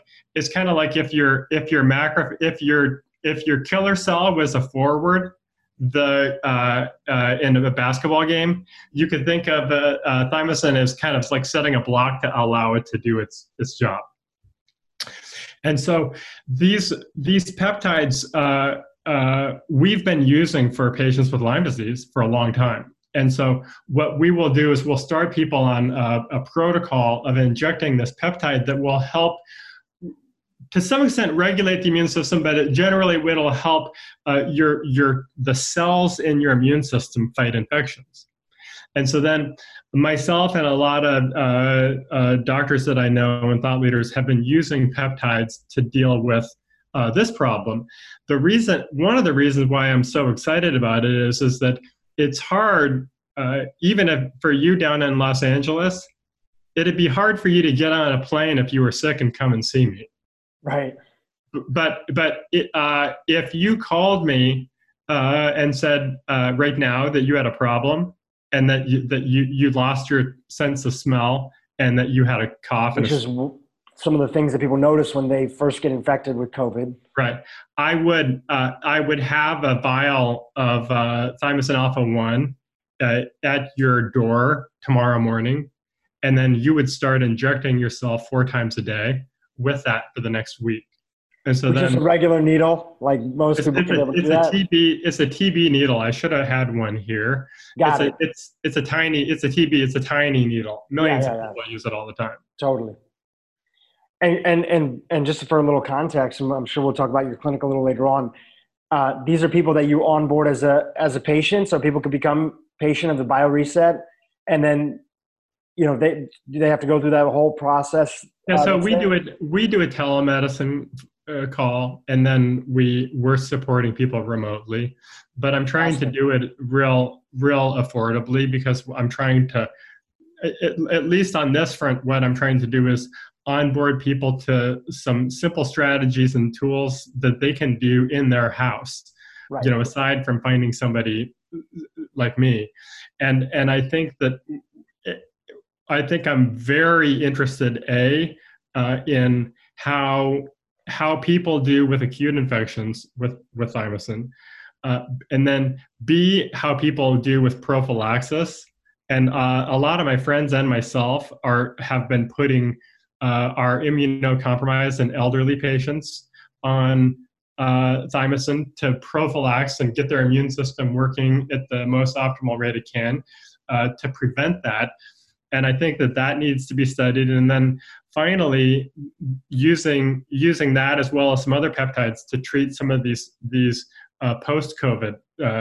kind of like if your killer cell was a forward, in a basketball game, you could think of thymosin as kind of like setting a block to allow it to do its job. And so these peptides we've been using for patients with Lyme disease for a long time. And so what we will do is we'll start people on a protocol of injecting this peptide that will help to some extent regulate the immune system, but it generally will help the cells in your immune system fight infections. And so then myself and a lot of doctors that I know and thought leaders have been using peptides to deal with this problem. One of the reasons why I'm so excited about it is that it's hard, even for you down in Los Angeles, it'd be hard for you to get on a plane if you were sick and come and see me. Right. But if you called me and said right now that you had a problem and that you lost your sense of smell and that you had a cough, which is some of the things that people notice when they first get infected with COVID. Right. I would have a vial of thymosin alpha-1 at your door tomorrow morning, and then you would start injecting yourself 4 times a day with that for the next week. And so Which is a regular needle, like most people can able to do that. It's a TB needle. I should have had one here. Got it. It's a tiny needle. Millions of people use it all the time. Totally. And just for a little context, I'm sure we'll talk about your clinic a little later on. These are people that you onboard as a patient, so people could become patient of the BioReset, and then they have to go through that whole process. Yeah, so we do a telemedicine call, and then we're supporting people remotely. But I'm trying to do it real affordably, because I'm trying to, at least on this front, what I'm trying to do is onboard people to some simple strategies and tools that they can do in their house, right, aside from finding somebody like me. And I think I'm very interested, in how people do with acute infections with thymosin, and then B, how people do with prophylaxis. And a lot of my friends and myself have been putting our immunocompromised and elderly patients on thymosin to prophylax and get their immune system working at the most optimal rate it can to prevent that. And I think that needs to be studied. And then finally, using that as well as some other peptides to treat some of these post-COVID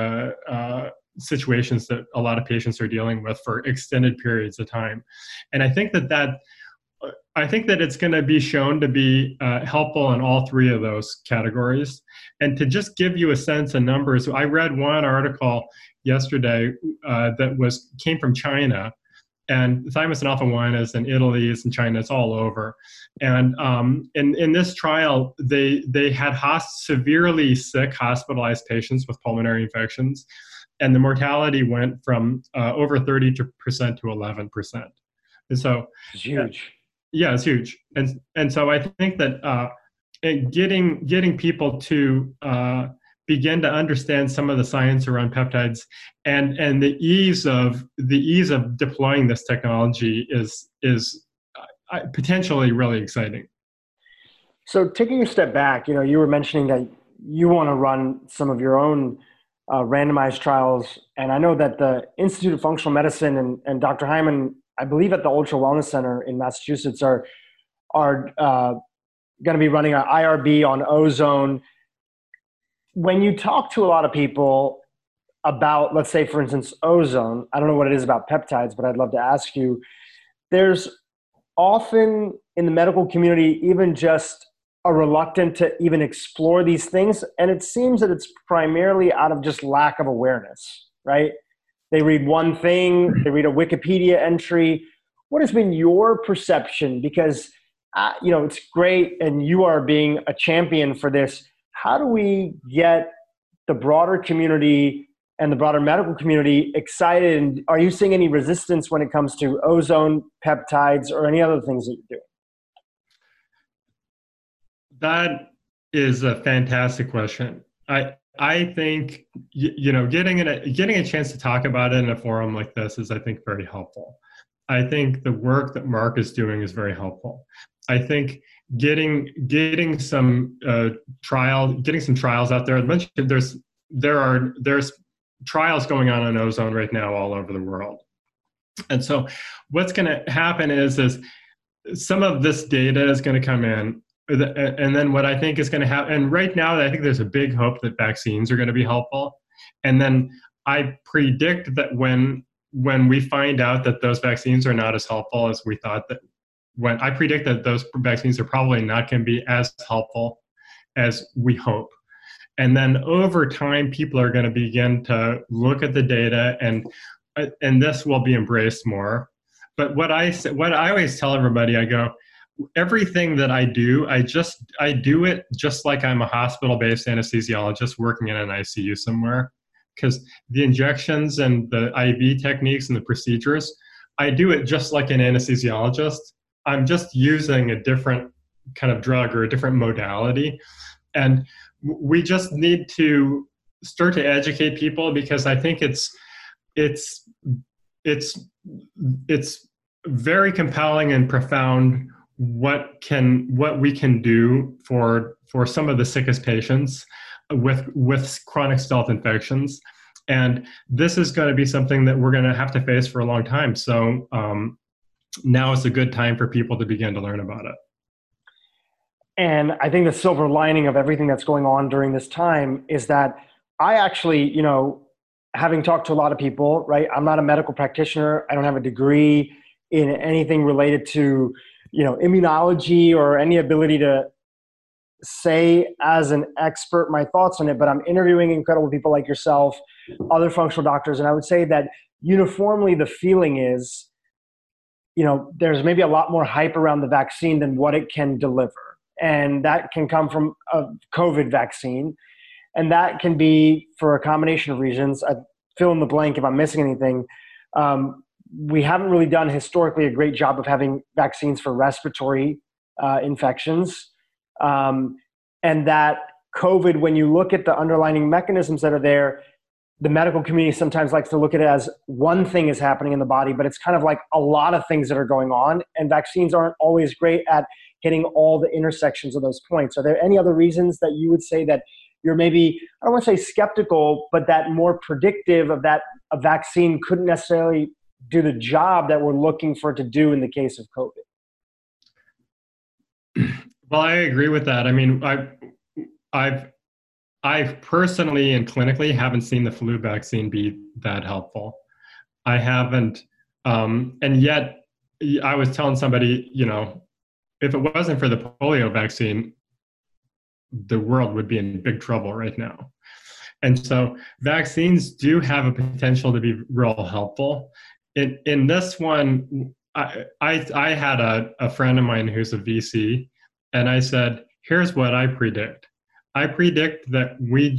situations that a lot of patients are dealing with for extended periods of time. And I think that it's going to be shown to be helpful in all 3 of those categories. And to just give you a sense of numbers, I read one article yesterday that came from China, and thymosin alpha-1 is in Italy, it's in China, it's all over. And in this trial, they had severely sick hospitalized patients with pulmonary infections, and the mortality went from over 30% to 11%. And so it's huge. Yeah, it's huge. And so I think that getting people to begin to understand some of the science around peptides and the ease of deploying this technology is potentially really exciting. So taking a step back, you were mentioning that you want to run some of your own randomized trials, and I know that the Institute of Functional Medicine and Dr. Hyman, I believe at the Ultra Wellness Center in Massachusetts, are going to be running an IRB on ozone. When you talk to a lot of people about, let's say, for instance, ozone, I don't know what it is about peptides, but I'd love to ask you, there's often in the medical community even just a reluctance to even explore these things. And it seems that it's primarily out of just lack of awareness, right? They read one thing, they read a Wikipedia entry. What has been your perception? Because, it's great, and you are being a champion for this. How do we get the broader community and the broader medical community excited? And are you seeing any resistance when it comes to ozone, peptides, or any other things that you're doing? That is a fantastic question. I think getting a chance to talk about it in a forum like this is, I think, very helpful. I think the work that Mark is doing is very helpful. I think getting some trials out there. There's trials going on ozone right now all over the world, and so what's going to happen is some of this data is going to come in. And then what I think is going to happen, and right now I think there's a big hope that vaccines are going to be helpful. And then I predict that when we find out that those vaccines are not as helpful as we thought, I predict that those vaccines are probably not going to be as helpful as we hope. And then over time, people are going to begin to look at the data, and this will be embraced more. But what I always tell everybody, I go, everything that I do, I do it just like I'm a hospital-based anesthesiologist working in an ICU somewhere, because the injections and the IV techniques and the procedures, I do it just like an anesthesiologist. I'm just using a different kind of drug or a different modality. And we just need to start to educate people, because I think it's very compelling and profound what we can do for some of the sickest patients with chronic stealth infections. And this is going to be something that we're going to have to face for a long time. So now is a good time for people to begin to learn about it. And I think the silver lining of everything that's going on during this time is that I actually, having talked to a lot of people, right? I'm not a medical practitioner. I don't have a degree in anything related to, immunology or any ability to say as an expert my thoughts on it, but I'm interviewing incredible people like yourself, other functional doctors. And I would say that uniformly the feeling is, there's maybe a lot more hype around the vaccine than what it can deliver. And that can come from a COVID vaccine. And that can be for a combination of reasons. I fill in the blank if I'm missing anything. We haven't really done historically a great job of having vaccines for respiratory infections. And that COVID, when you look at the underlying mechanisms that are there, the medical community sometimes likes to look at it as one thing is happening in the body, but it's kind of like a lot of things that are going on. And vaccines aren't always great at hitting all the intersections of those points. Are there any other reasons that you would say that you're maybe, I don't want to say skeptical, but that more predictive of that a vaccine couldn't necessarily do the job that we're looking for it to do in the case of COVID? Well, I agree with that. I mean, I've personally and clinically haven't seen the flu vaccine be that helpful. I haven't, and yet I was telling somebody, if it wasn't for the polio vaccine, the world would be in big trouble right now. And so vaccines do have a potential to be real helpful. In this one, I had a friend of mine who's a VC, and I said, here's what I predict. I predict that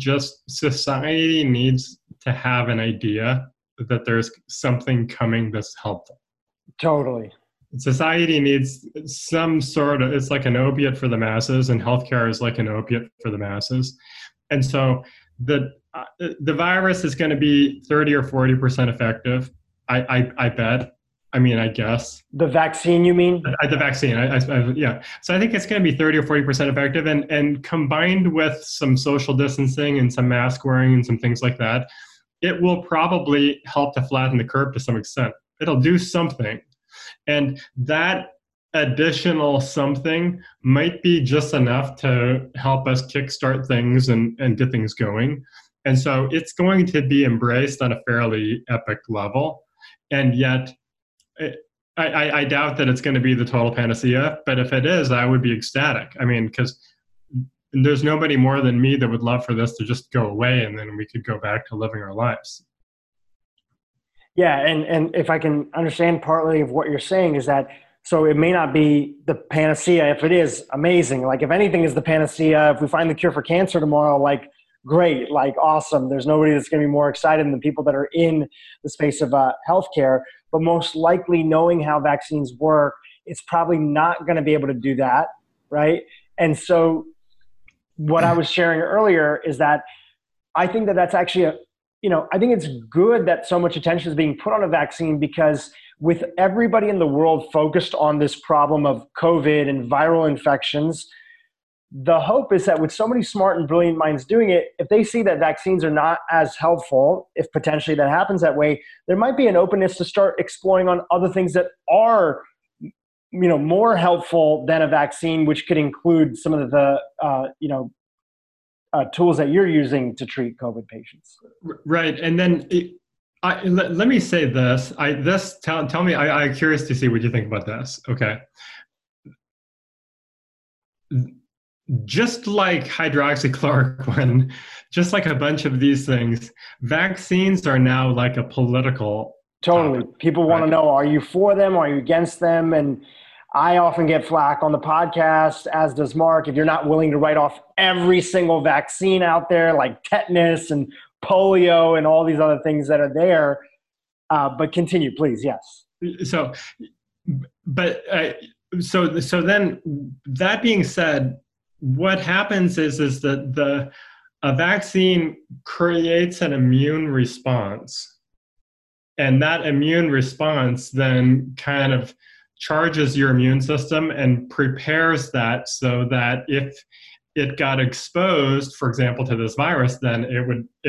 society needs to have an idea that there's something coming that's helpful. Totally. Society needs some sort of, it's like an opiate for the masses, and healthcare is like an opiate for the masses. And so the virus is going to be 30 or 40% effective. I bet. I mean, I guess. The vaccine, you mean? The vaccine, yeah. So I think it's going to be 30 or 40% effective, and combined with some social distancing and some mask wearing and some things like that, it will probably help to flatten the curve to some extent. It'll do something. And that additional something might be just enough to help us kickstart things and get things going. And so it's going to be embraced on a fairly epic level. And yet, I doubt that it's going to be the total panacea, but if it is, I would be ecstatic. I mean, because there's nobody more than me that would love for this to just go away, and then we could go back to living our lives. Yeah, and if I can understand partly of what you're saying is that, so it may not be the panacea. If it is, amazing. Like if anything is the panacea, if we find the cure for cancer tomorrow, like great, like awesome. There's nobody that's going to be more excited than the people that are in the space of healthcare. But most likely, knowing how vaccines work, it's probably not going to be able to do that, right? And so what I was sharing earlier is that I think that that's actually I think it's good that so much attention is being put on a vaccine, because with everybody in the world focused on this problem of COVID and viral infections, the hope is that with so many smart and brilliant minds doing it, if they see that vaccines are not as helpful, if potentially that happens that way, there might be an openness to start exploring on other things that are more helpful than a vaccine, which could include some of the tools that you're using to treat COVID patients. Right. And then let me say this. Tell me, I'm curious to see what you think about this. Okay. Just like hydroxychloroquine, just like a bunch of these things, vaccines are now like a political topic. People want to know, are you for them? Are you against them? And I often get flack on the podcast, as does Mark, if you're not willing to write off every single vaccine out there, like tetanus and polio and all these other things that are there. But continue, please. Yes. So then that being said, what happens is that a vaccine creates an immune response, and that immune response then kind of charges your immune system and prepares that so that if it got exposed, for example, to this virus, then it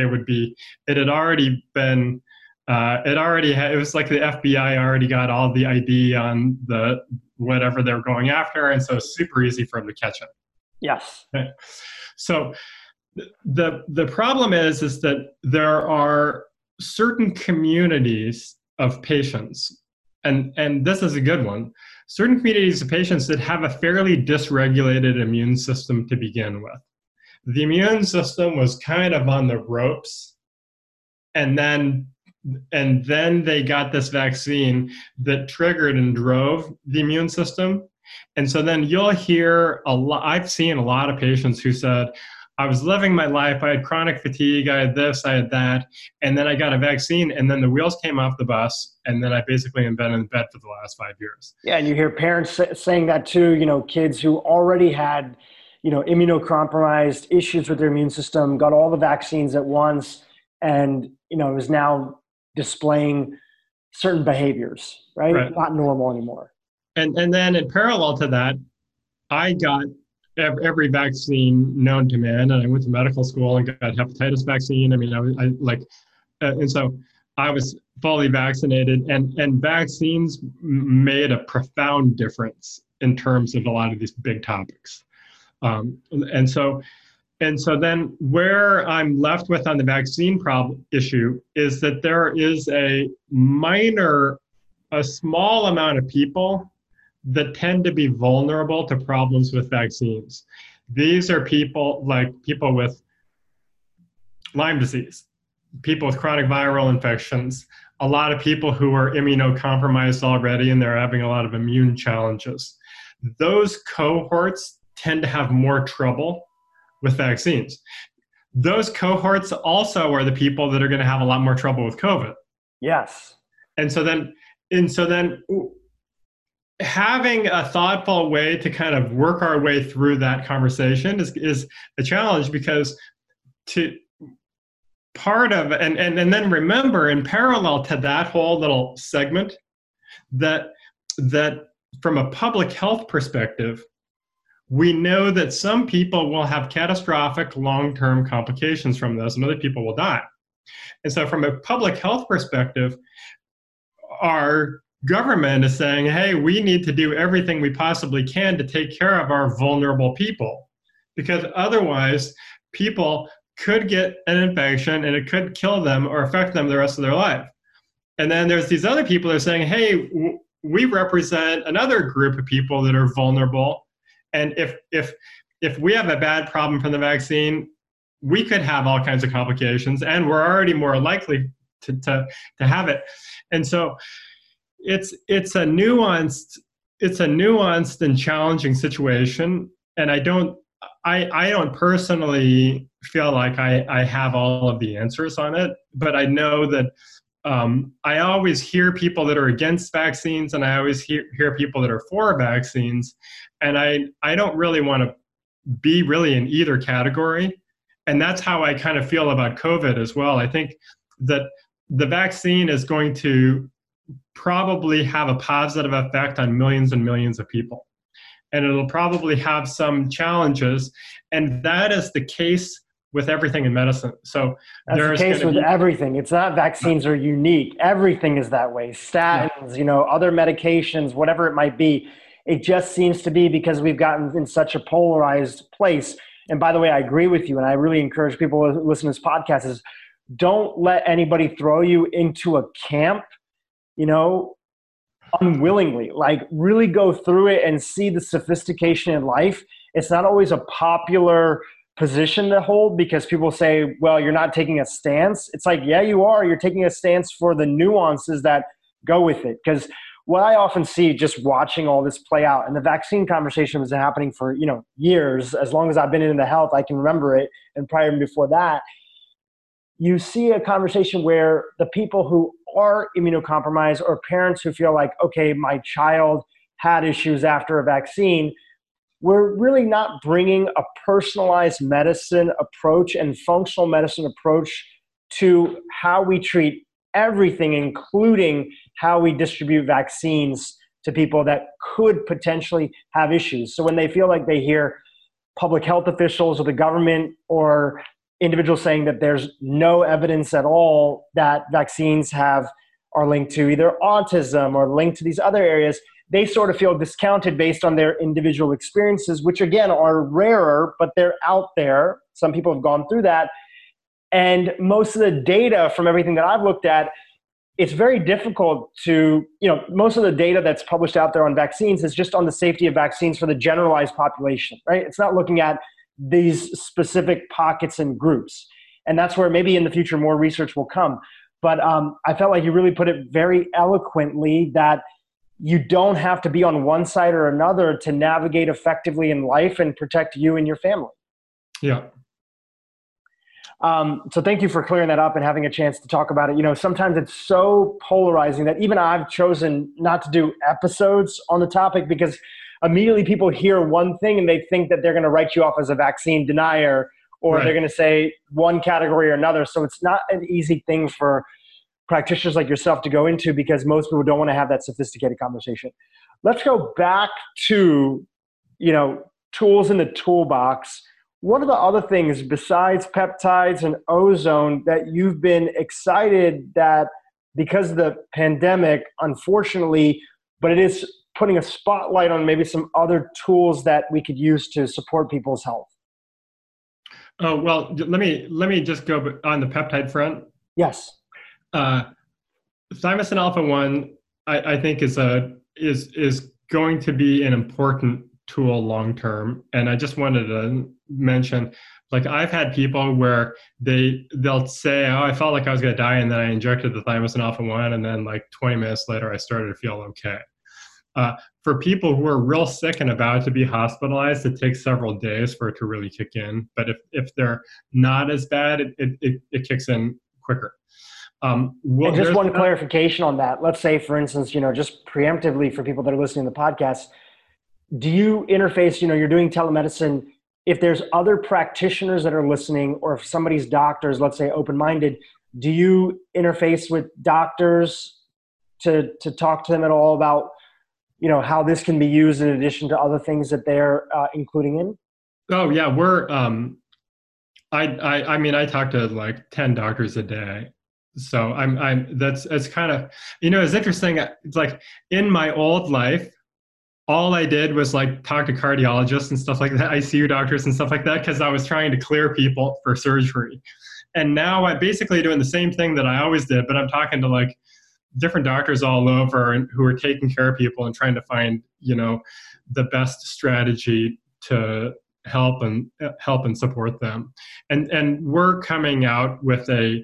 was like the FBI already got all the ID on the whatever they're going after, and so it's super easy for them to catch it. Yes. Okay. So the problem is that there are certain communities of patients, and this is a good one, certain communities of patients that have a fairly dysregulated immune system to begin with. The immune system was kind of on the ropes, and then they got this vaccine that triggered and drove the immune system. And so then you'll hear I've seen a lot of patients who said, I was living my life, I had chronic fatigue, I had this, I had that, and then I got a vaccine, and then the wheels came off the bus, and then I basically have been in bed for the last 5 years. Yeah, and you hear parents saying that too, kids who already had, immunocompromised issues with their immune system, got all the vaccines at once, and, is now displaying certain behaviors, right? Not normal anymore. And then in parallel to that, I got every vaccine known to man, and I went to medical school and got hepatitis vaccine. I mean, and so I was fully vaccinated, and vaccines made a profound difference in terms of a lot of these big topics. And so then where I'm left with on the vaccine issue is that there is a small amount of people that tend to be vulnerable to problems with vaccines. These are people with Lyme disease, people with chronic viral infections, a lot of people who are immunocompromised already and they're having a lot of immune challenges. Those cohorts tend to have more trouble with vaccines. Those cohorts also are the people that are going to have a lot more trouble with COVID. Yes. And so then having a thoughtful way to kind of work our way through that conversation is a challenge, because and then remember, in parallel to that whole little segment, that from a public health perspective, we know that some people will have catastrophic long-term complications from this, and other people will die. And so from a public health perspective, our government is saying, hey, we need to do everything we possibly can to take care of our vulnerable people, because otherwise people could get an infection and it could kill them or affect them the rest of their life. And then there's these other people that are saying, hey, we represent another group of people that are vulnerable, and if we have a bad problem from the vaccine, we could have all kinds of complications, and we're already more likely to have it. And so it's a nuanced and challenging situation, and I don't personally feel like I have all of the answers on it, but I know that I always hear people that are against vaccines, and I always hear people that are for vaccines, and I don't really want to be really in either category. And that's how I kind of feel about COVID as well. I think that the vaccine is going to probably have a positive effect on millions and millions of people. And it'll probably have some challenges. And that is the case with everything in medicine. So that's the case with everything. It's not vaccines are unique. Everything is that way. Statins, other medications, whatever it might be. It just seems to be because we've gotten in such a polarized place. And by the way, I agree with you. And I really encourage people to listen to this podcast is don't let anybody throw you into a camp, unwillingly. Like really go through it and see the sophistication in life. It's not always a popular position to hold because people say, well, you're not taking a stance. It's like, yeah, you are. You're taking a stance for the nuances that go with it. Because what I often see just watching all this play out, and the vaccine conversation was happening for, years, as long as I've been in the health, I can remember it. And prior and before that, you see a conversation where the people who are immunocompromised or parents who feel like, okay, my child had issues after a vaccine, we're really not bringing a personalized medicine approach and functional medicine approach to how we treat everything, including how we distribute vaccines to people that could potentially have issues. So when they feel like they hear public health officials or the government or individuals saying that there's no evidence at all that vaccines are linked to either autism or linked to these other areas, they sort of feel discounted based on their individual experiences, which again are rarer, but they're out there. Some people have gone through that. And most of the data from everything that I've looked at, it's very difficult to, most of the data that's published out there on vaccines is just on the safety of vaccines for the generalized population, right? It's not looking at these specific pockets and groups. And that's where maybe in the future more research will come. But I felt like you really put it very eloquently that you don't have to be on one side or another to navigate effectively in life and protect you and your family. Yeah. So thank you for clearing that up and having a chance to talk about it. Sometimes it's so polarizing that even I've chosen not to do episodes on the topic because immediately people hear one thing and they think that they're going to write you off as a vaccine denier or right. They're going to say one category or another. So it's not an easy thing for practitioners like yourself to go into because most people don't want to have that sophisticated conversation. Let's go back to, tools in the toolbox. What are the other things besides peptides and ozone that you've been excited that because of the pandemic, unfortunately, but it is putting a spotlight on maybe some other tools that we could use to support people's health? Oh, well, let me just go on the peptide front. Yes. Thymosin alpha-1, I think is going to be an important tool long term. And I just wanted to mention, like I've had people where they'll say, oh, I felt like I was going to die, and then I injected the thymosin alpha-1, and then like 20 minutes later, I started to feel okay. For people who are real sick and about to be hospitalized, it takes several days for it to really kick in. But if they're not as bad, it kicks in quicker. And just one clarification on that. Let's say, for instance, just preemptively for people that are listening to the podcast, do you interface, you're doing telemedicine, if there's other practitioners that are listening or if somebody's doctor is, let's say, open-minded, do you interface with doctors to talk to them at all about, how this can be used in addition to other things that they're including in? Oh yeah. I talk to like 10 doctors a day. So it's kind of, it's interesting. It's like in my old life, all I did was like talk to cardiologists and stuff like that, ICU doctors and stuff like that, because I was trying to clear people for surgery. And now I'm basically doing the same thing that I always did, but I'm talking to like different doctors all over and who are taking care of people and trying to find, the best strategy to help and support them. And we're coming out with a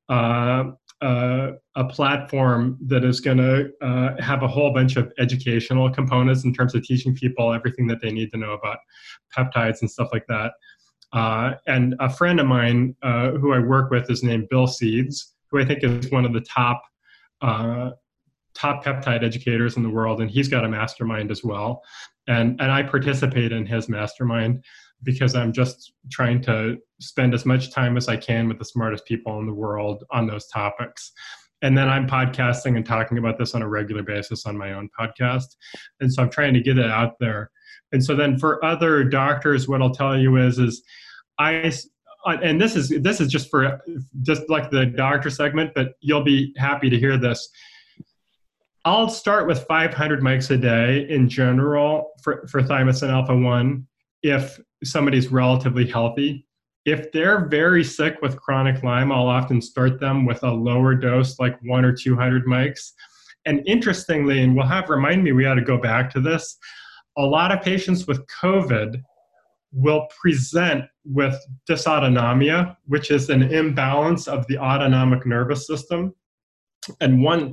platform that is going to have a whole bunch of educational components in terms of teaching people everything that they need to know about peptides and stuff like that. And a friend of mine who I work with is named Bill Seeds, who I think is one of the top peptide educators in the world, and he's got a mastermind as well. And I participate in his mastermind because I'm just trying to spend as much time as I can with the smartest people in the world on those topics. And then I'm podcasting and talking about this on a regular basis on my own podcast. And so I'm trying to get it out there. And so then for other doctors, what I'll tell you is and this is just like the doctor segment, but you'll be happy to hear this. I'll start with 500 mics a day in general for thymosin alpha-1 if somebody's relatively healthy. If they're very sick with chronic Lyme, I'll often start them with a lower dose, like 100 or 200 mics. And interestingly, and remind me, we ought to go back to this, a lot of patients with COVID will present with dysautonomia, which is an imbalance of the autonomic nervous system. And one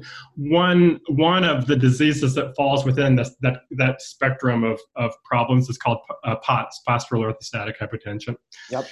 of the diseases that falls within that spectrum of problems is called POTS, postural orthostatic hypotension. Yep.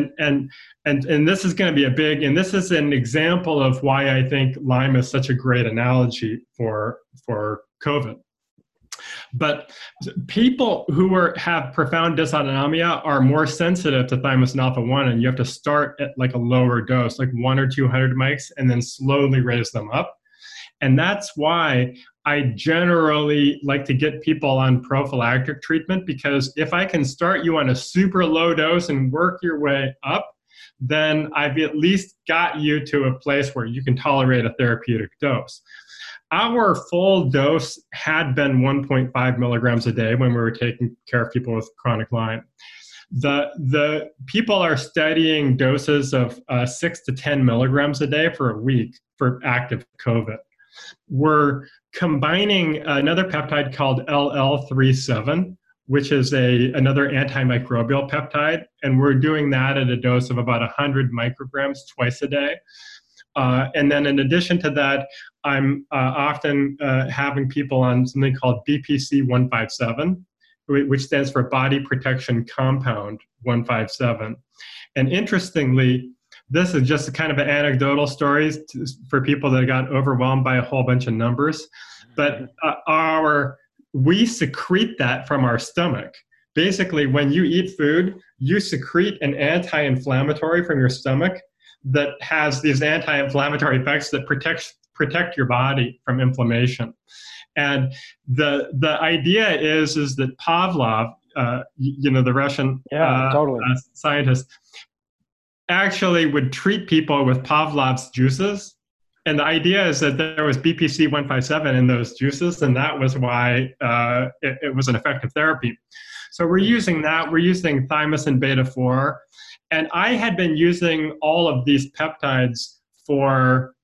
And this is going to be and this is an example of why I think Lyme is such a great analogy for COVID. But people who have profound dysautonomia are more sensitive to thymosin alpha-1, and you have to start at like a lower dose, like 100 or 200 mics, and then slowly raise them up. And that's why I generally like to get people on prophylactic treatment, because if I can start you on a super low dose and work your way up, then I've at least got you to a place where you can tolerate a therapeutic dose. Our full dose had been 1.5 milligrams a day when we were taking care of people with chronic Lyme. The people are studying doses of 6 to 10 milligrams a day for a week for active COVID. We're combining another peptide called LL37, which is another antimicrobial peptide, and we're doing that at a dose of about 100 micrograms twice a day. And then in addition to that, I'm often having people on something called BPC 157, which stands for Body Protection Compound 157. And interestingly, this is just a kind of an anecdotal story for people that got overwhelmed by a whole bunch of numbers. But we secrete that from our stomach. Basically, when you eat food, you secrete an anti-inflammatory from your stomach that has these anti-inflammatory effects that protect your body from inflammation. And the idea is that Pavlov, the Russian scientist, actually would treat people with Pavlov's juices. And the idea is that there was BPC 157 in those juices, and that was why it was an effective therapy. So we're using that. We're using thymosin beta-4. And I had been using all of these peptides for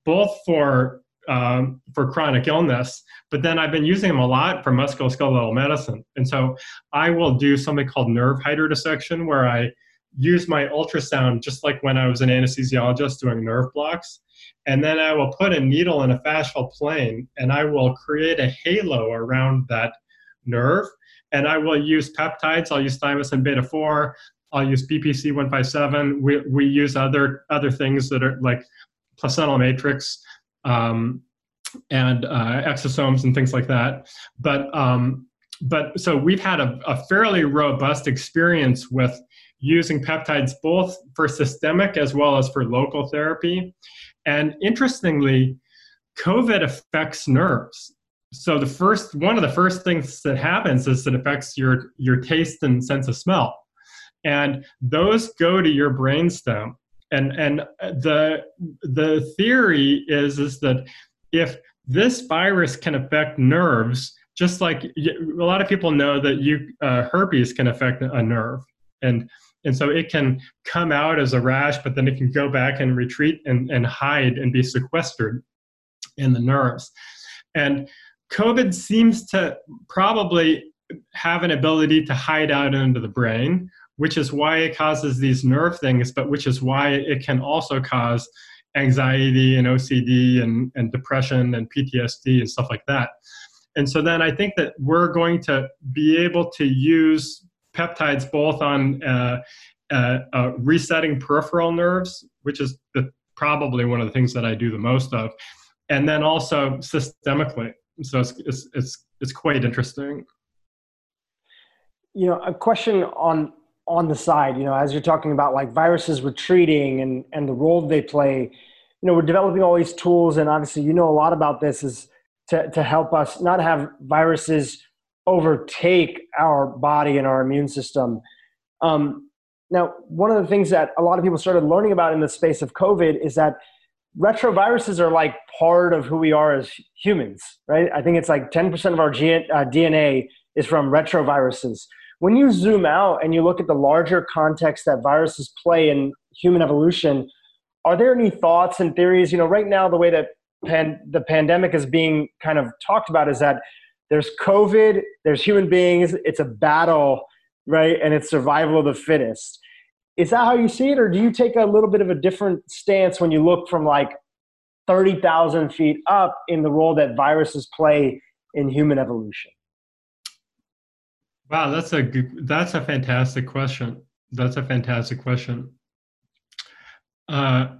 chronic illness, but then I've been using them a lot for musculoskeletal medicine. And so I will do something called nerve hydrodissection, where I use my ultrasound just like when I was an anesthesiologist doing nerve blocks. And then I will put a needle in a fascial plane, and I will create a halo around that nerve. And I will use peptides. I'll use thymosin beta-4. I'll use BPC 157. We use other things that are like placental matrix and exosomes and things like that. But so we've had a fairly robust experience with using peptides both for systemic as well as for local therapy. And interestingly, COVID affects nerves. So one of the first things that happens is it affects your taste and sense of smell. And those go to your brainstem. And the theory is that if this virus can affect nerves, just like a lot of people know that herpes can affect a nerve. And so it can come out as a rash, but then it can go back and retreat and hide and be sequestered in the nerves. And COVID seems to probably have an ability to hide out into the brain, which is why it causes these nerve things, but which is why it can also cause anxiety and OCD and depression and PTSD and stuff like that. And so then I think that we're going to be able to use peptides both on resetting peripheral nerves, which is probably one of the things that I do the most of, and then also systemically. So it's quite interesting. A question on the side, as you're talking about like viruses retreating and the role they play, we're developing all these tools, and obviously, a lot about this is to help us not have viruses overtake our body and our immune system. Now, one of the things that a lot of people started learning about in the space of COVID is that retroviruses are like part of who we are as humans, right? I think it's like 10% of our DNA is from retroviruses. When you zoom out and you look at the larger context that viruses play in human evolution, are there any thoughts and theories? Right now, the way that the pandemic is being kind of talked about is that there's COVID, there's human beings, it's a battle, right? And it's survival of the fittest. Is that how you see it? Or do you take a little bit of a different stance when you look from like 30,000 feet up in the role that viruses play in human evolution? Wow, that's a fantastic question. That's a fantastic question. I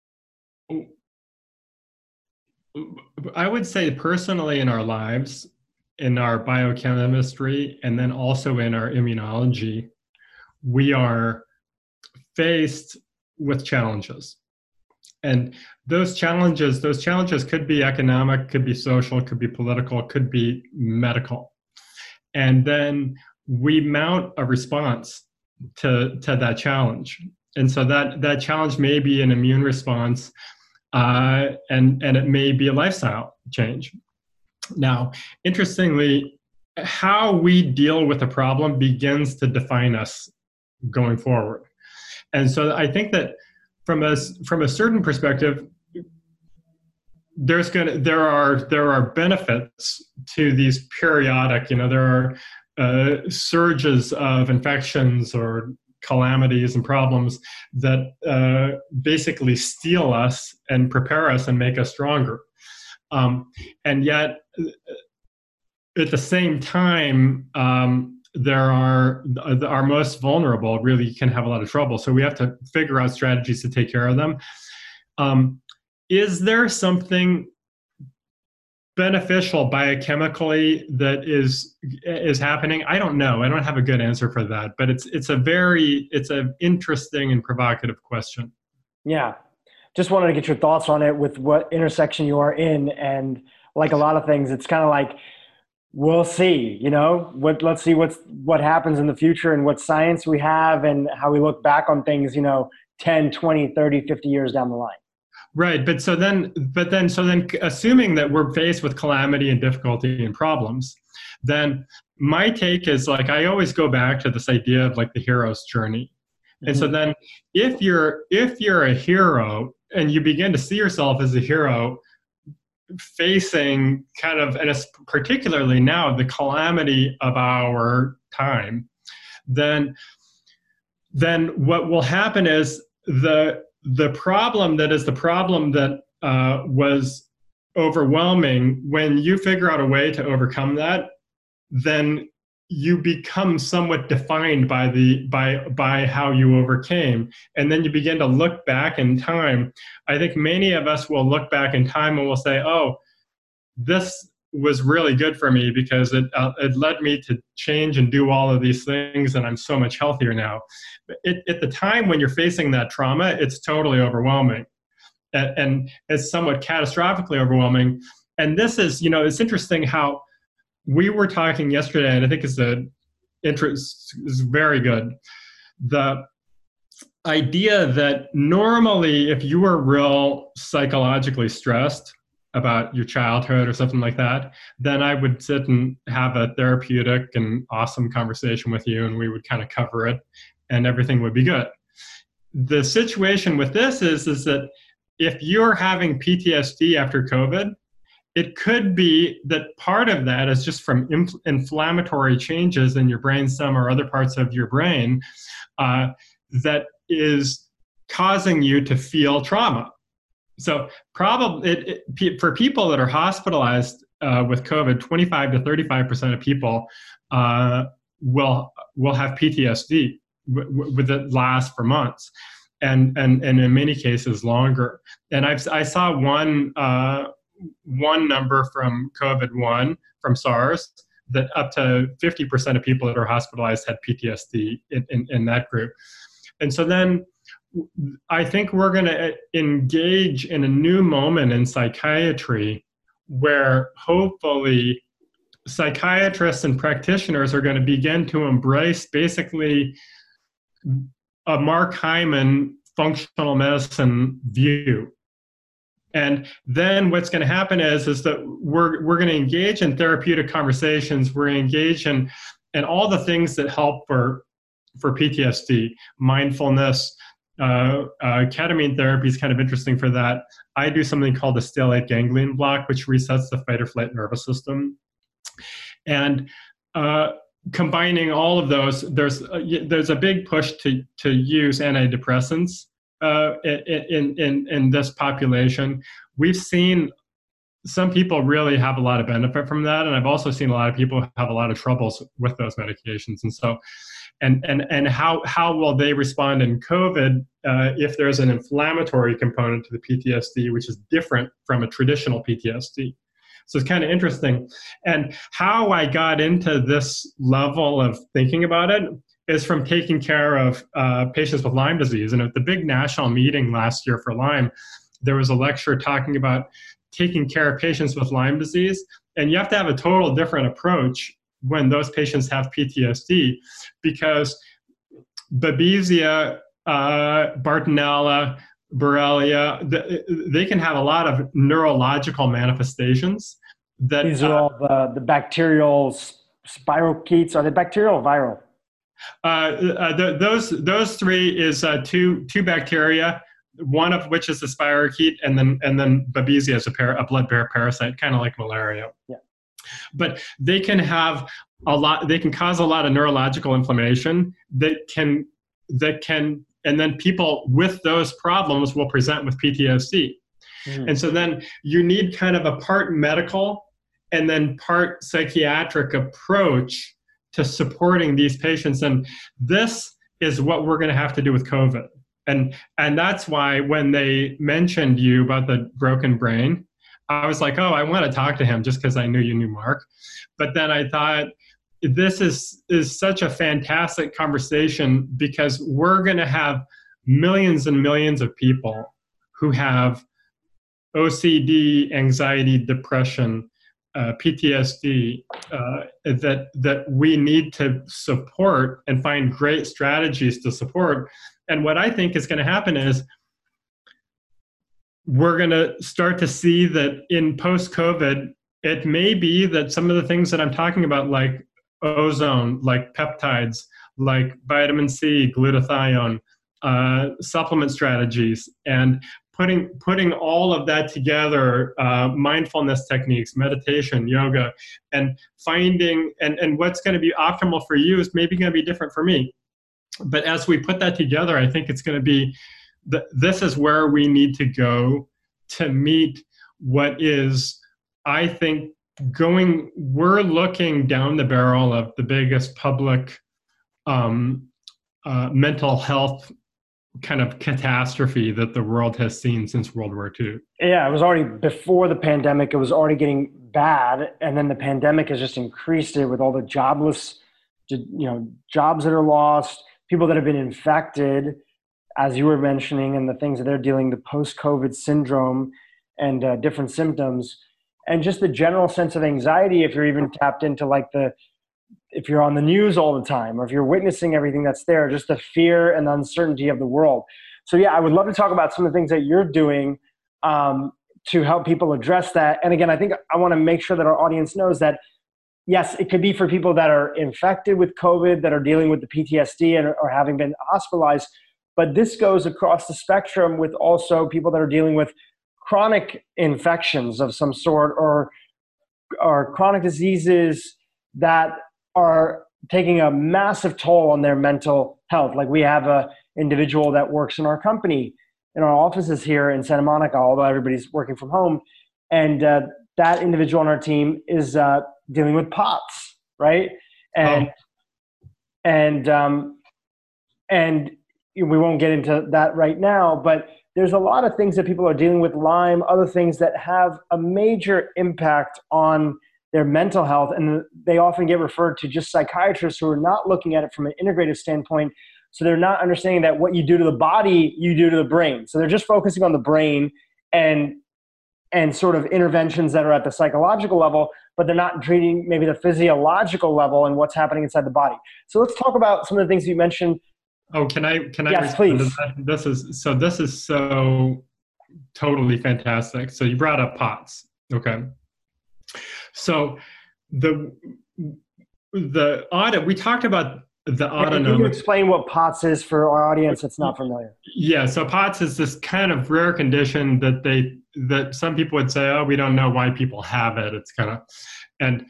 would say personally in our lives, in our biochemistry, and then also in our immunology, we are faced with challenges. And those challenges could be economic, could be social, could be political, could be medical. And then we mount a response to that challenge. And so that challenge may be an immune response, and it may be a lifestyle change. Now, interestingly, how we deal with a problem begins to define us going forward. And so I think that from a certain perspective, there are benefits to these periodic, there are surges of infections or calamities and problems that basically steel us and prepare us and make us stronger. And yet, at the same time, our most vulnerable really can have a lot of trouble. So we have to figure out strategies to take care of them. Is there something beneficial biochemically that is happening? I don't know. I don't have a good answer for that, but it's an interesting and provocative question. Yeah. Just wanted to get your thoughts on it with what intersection you are in. And like a lot of things, it's kind of like, we'll see, let's see what happens in the future and what science we have and how we look back on things, 10, 20, 30, 50 years down the line. Right. So then assuming that we're faced with calamity and difficulty and problems, then my take is like, I always go back to this idea of like the hero's journey. And so then if you're a hero and you begin to see yourself as a hero facing kind of, and particularly now, the calamity of our time, then what will happen is the problem that was overwhelming, when you figure out a way to overcome that, then you become somewhat defined by how you overcame. And then you begin to look back in time. I think many of us will look back in time and will say, oh, this was really good for me because it led me to change and do all of these things, and I'm so much healthier now. At the time when you're facing that trauma, it's totally overwhelming. And it's somewhat catastrophically overwhelming. And this is, it's interesting how we were talking yesterday, and I think is very good. The idea that normally if you were real psychologically stressed about your childhood or something like that, then I would sit and have a therapeutic and awesome conversation with you, and we would kind of cover it, and everything would be good. The situation with this is that if you're having PTSD after COVID, it could be that part of that is just from inflammatory changes in your brainstem or other parts of your brain that is causing you to feel trauma. So probably for people that are hospitalized with COVID, 25 to 35% of people will have PTSD that lasts for months, and in many cases longer. And I saw one number from COVID-1, from SARS, that up to 50% of people that are hospitalized had PTSD in that group. And so then I think we're going to engage in a new moment in psychiatry where hopefully psychiatrists and practitioners are going to begin to embrace basically a Mark Hyman functional medicine view. And then what's going to happen is that we're going to engage in therapeutic conversations. We're engaged in all the things that help for PTSD, mindfulness, ketamine therapy is kind of interesting for that. I do something called the stellate ganglion block, which resets the fight or flight nervous system. And combining all of those, there's a big push to use antidepressants in this population. We've seen some people really have a lot of benefit from that, and I've also seen a lot of people have a lot of troubles with those medications. And so, and how will they respond in COVID if there's an inflammatory component to the PTSD, which is different from a traditional PTSD? So it's kind of interesting. And how I got into this level of thinking about it is from taking care of patients with Lyme disease. And at the big national meeting last year for Lyme, there was a lecture talking about taking care of patients with Lyme disease. And you have to have a total different approach when those patients have PTSD, because Babesia, Bartonella, Borrelia, they can have a lot of neurological manifestations. These are all the bacterial spirochetes. Are they bacterial or viral? Those three is two bacteria, one of which is the spirochete, and then Babesia is a blood-bearing parasite, kind of like malaria. Yeah. But they can have they can cause a lot of neurological inflammation that can, and then people with those problems will present with PTSD. Mm-hmm. And so then you need kind of a part medical and then part psychiatric approach to supporting these patients. And this is what we're going to have to do with COVID. And that's why when they mentioned you about the broken brain, I was like, oh, I want to talk to him just because I knew you knew Mark. But then I thought, this is such a fantastic conversation, because we're going to have millions and millions of people who have OCD, anxiety, depression, PTSD, that we need to support and find great strategies to support. And what I think is going to happen is we're going to start to see that in post-COVID, it may be that some of the things that I'm talking about, like ozone, like peptides, like vitamin C, glutathione, supplement strategies, and putting all of that together, mindfulness techniques, meditation, yoga, and finding, and what's going to be optimal for you is maybe going to be different for me. But as we put that together, I think it's going to be, this is where we need to go to meet what is, I think, we're looking down the barrel of the biggest public mental health kind of catastrophe that the world has seen since World War II. Yeah, it was already before the pandemic. It was already getting bad, and then the pandemic has just increased it with all the jobless, jobs that are lost, people that have been infected, as you were mentioning, and the things that they're dealing, the post-COVID syndrome and different symptoms, and just the general sense of anxiety. If you're even tapped into if you're on the news all the time, or if you're witnessing everything that's there, just the fear and the uncertainty of the world. So yeah, I would love to talk about some of the things that you're doing to help people address that. And again, I think I want to make sure that our audience knows that, yes, it could be for people that are infected with COVID, that are dealing with the PTSD or having been hospitalized, but this goes across the spectrum with also people that are dealing with chronic infections of some sort, or chronic diseases that are taking a massive toll on their mental health. Like, we have a individual that works in our company, in our offices here in Santa Monica, although everybody's working from home. And that individual on our team is dealing with POTS, right? And we won't get into that right now, but there's a lot of things that people are dealing with, Lyme, other things that have a major impact on their mental health. And they often get referred to just psychiatrists who are not looking at it from an integrative standpoint. So they're not understanding that what you do to the body, you do to the brain. So they're just focusing on the brain and sort of interventions that are at the psychological level, but they're not treating maybe the physiological level and what's happening inside the body. So let's talk about some of the things you mentioned. Oh, can I yes, please. This is so totally fantastic. So you brought up POTS. Okay. So the audit, we talked about the autonomic. Can you explain what POTS is for our audience that's not familiar? Yeah, so POTS is this kind of rare condition that some people would say, oh, we don't know why people have it. It's kind of, and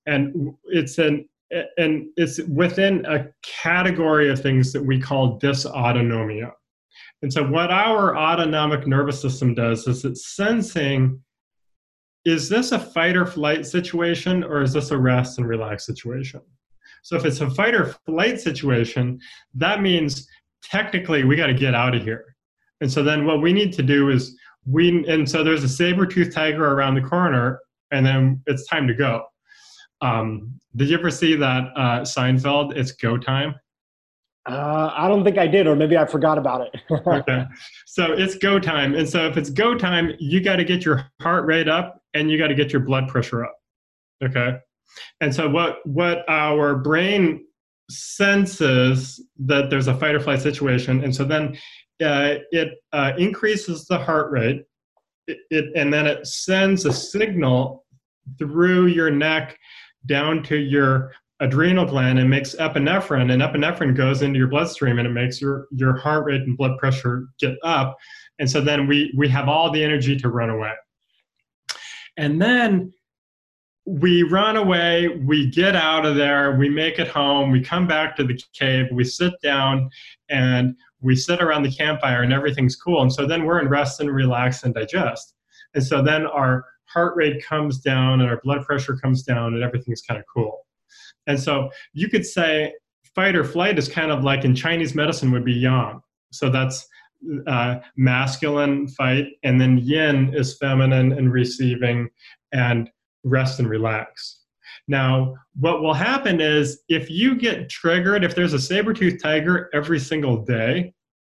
it's within a category of things that we call dysautonomia. And so what our autonomic nervous system does is it's sensing, is this a fight or flight situation, or is this a rest and relax situation? So if it's a fight or flight situation, that means technically we got to get out of here. And so then what we need to do is so there's a saber-toothed tiger around the corner, and then it's time to go. Did you ever see that Seinfeld, It's Go Time? I don't think I did, or maybe I forgot about it. Okay. So it's go time. And so if it's go time, you got to get your heart rate up and you got to get your blood pressure up. Okay. And so what our brain senses that there's a fight or flight situation. And so then it increases the heart rate, and then it sends a signal through your neck down to your adrenal gland and makes epinephrine, and epinephrine goes into your bloodstream and it makes your heart rate and blood pressure get up. And so then we have all the energy to run away. And then we run away, we get out of there, we make it home, we come back to the cave, we sit down and we sit around the campfire and everything's cool. And so then we're in rest and relax and digest. And so then our heart rate comes down and our blood pressure comes down and everything's kind of cool. And so you could say fight or flight is kind of like in Chinese medicine would be yang. So that's masculine fight, and then yin is feminine and receiving and rest and relax. Now, what will happen is if you get triggered, if there's a saber-toothed tiger every single day,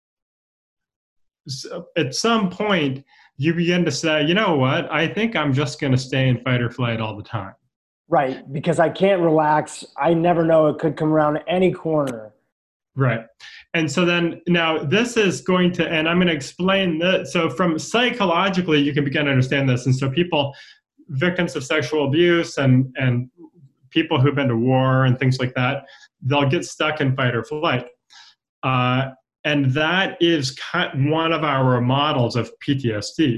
so at some point you begin to say, you know what, I think I'm just going to stay in fight or flight all the time. Right, because I can't relax. I never know, it could come around any corner. Right. And so then now this is going to, and I'm going to explain that. So from psychologically, you can begin to understand this. And so people, victims of sexual abuse and people who've been to war and things like that, they'll get stuck in fight or flight. And that is one of our models of PTSD.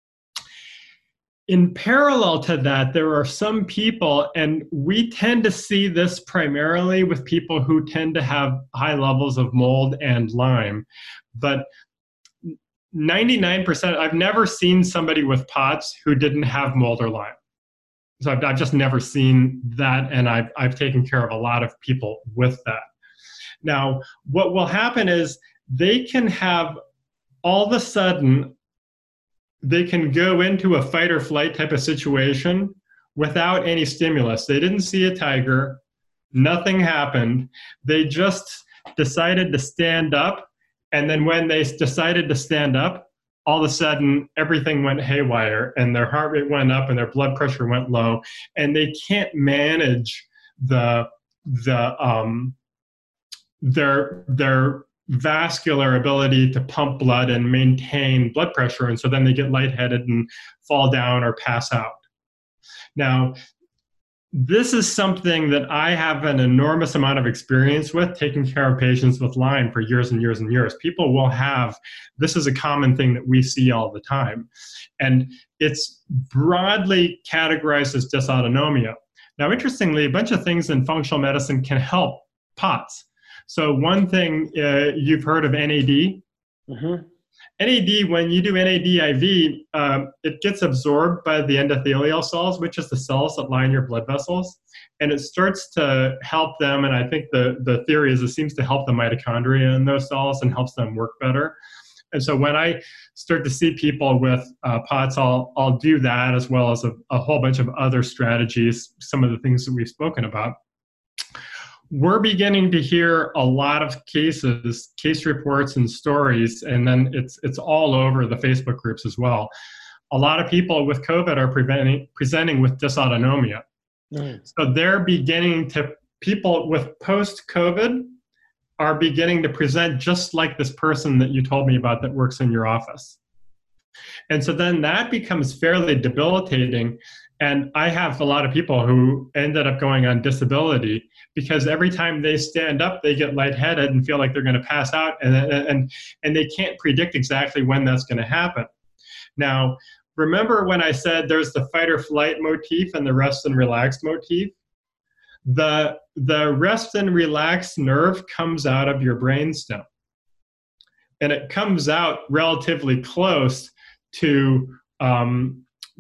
In parallel to that, there are some people, and we tend to see this primarily with people who tend to have high levels of mold and Lyme, but 99%, I've never seen somebody with POTS who didn't have mold or Lyme. So I've just never seen that, and I've taken care of a lot of people with that. Now, what will happen is they can have, all of a sudden, they can go into a fight or flight type of situation without any stimulus. They didn't see a tiger. Nothing happened. They just decided to stand up. And then when they decided to stand up, all of a sudden everything went haywire and their heart rate went up and their blood pressure went low. And they can't manage their vascular ability to pump blood and maintain blood pressure. And so then they get lightheaded and fall down or pass out. Now, this is something that I have an enormous amount of experience with, taking care of patients with Lyme for years and years and years. People will have, this is a common thing that we see all the time. And it's broadly categorized as dysautonomia. Now, interestingly, a bunch of things in functional medicine can help POTS. So one thing, you've heard of NAD. Mm-hmm. NAD, when you do NAD IV, it gets absorbed by the endothelial cells, which is the cells that line your blood vessels. And it starts to help them, and I think the theory is it seems to help the mitochondria in those cells and helps them work better. And so when I start to see people with POTS, I'll do that as well as a whole bunch of other strategies, some of the things that we've spoken about. We're beginning to hear a lot of cases, case reports and stories, and then it's all over the Facebook groups as well. A lot of people with COVID are presenting with dysautonomia. So they're beginning to, people with post-COVID are beginning to present just like this person that you told me about that works in your office. And so then that becomes fairly debilitating. And I have a lot of people who ended up going on disability because every time they stand up, they get lightheaded and feel like they're going to pass out, and they can't predict exactly when that's going to happen. Now, remember when I said there's the fight or flight motif and the rest and relax motif? The rest and relax nerve comes out of your brainstem. And it comes out relatively close to the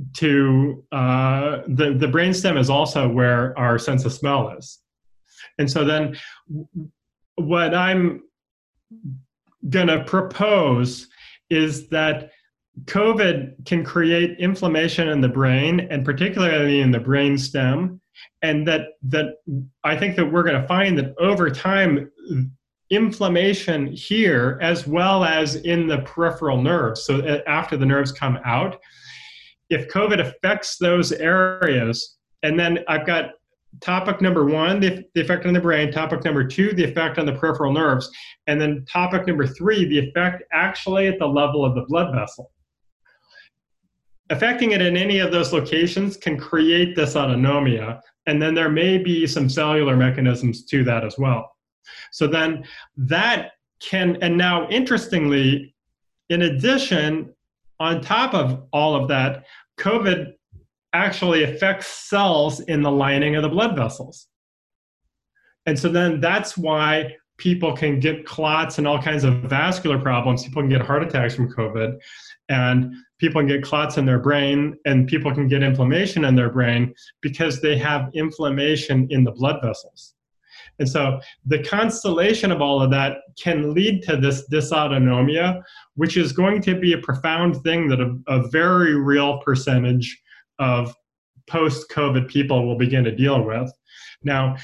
brainstem is also where our sense of smell is. And so then what I'm going to propose is that COVID can create inflammation in the brain, and particularly in the brainstem, and that I think that we're going to find that over time, inflammation here as well as in the peripheral nerves, so after the nerves come out, if COVID affects those areas, and then I've got topic number one, the effect on the brain, topic number two, the effect on the peripheral nerves, and then topic number three, the effect actually at the level of the blood vessel. Affecting it in any of those locations can create dysautonomia, and then there may be some cellular mechanisms to that as well. So then that can, and now interestingly, in addition, on top of all of that, COVID actually affects cells in the lining of the blood vessels. And so then that's why people can get clots and all kinds of vascular problems. People can get heart attacks from COVID, and people can get clots in their brain, and people can get inflammation in their brain because they have inflammation in the blood vessels. And so the constellation of all of that can lead to this dysautonomia, which is going to be a profound thing that a very real percentage of post-COVID people will begin to deal with. Now,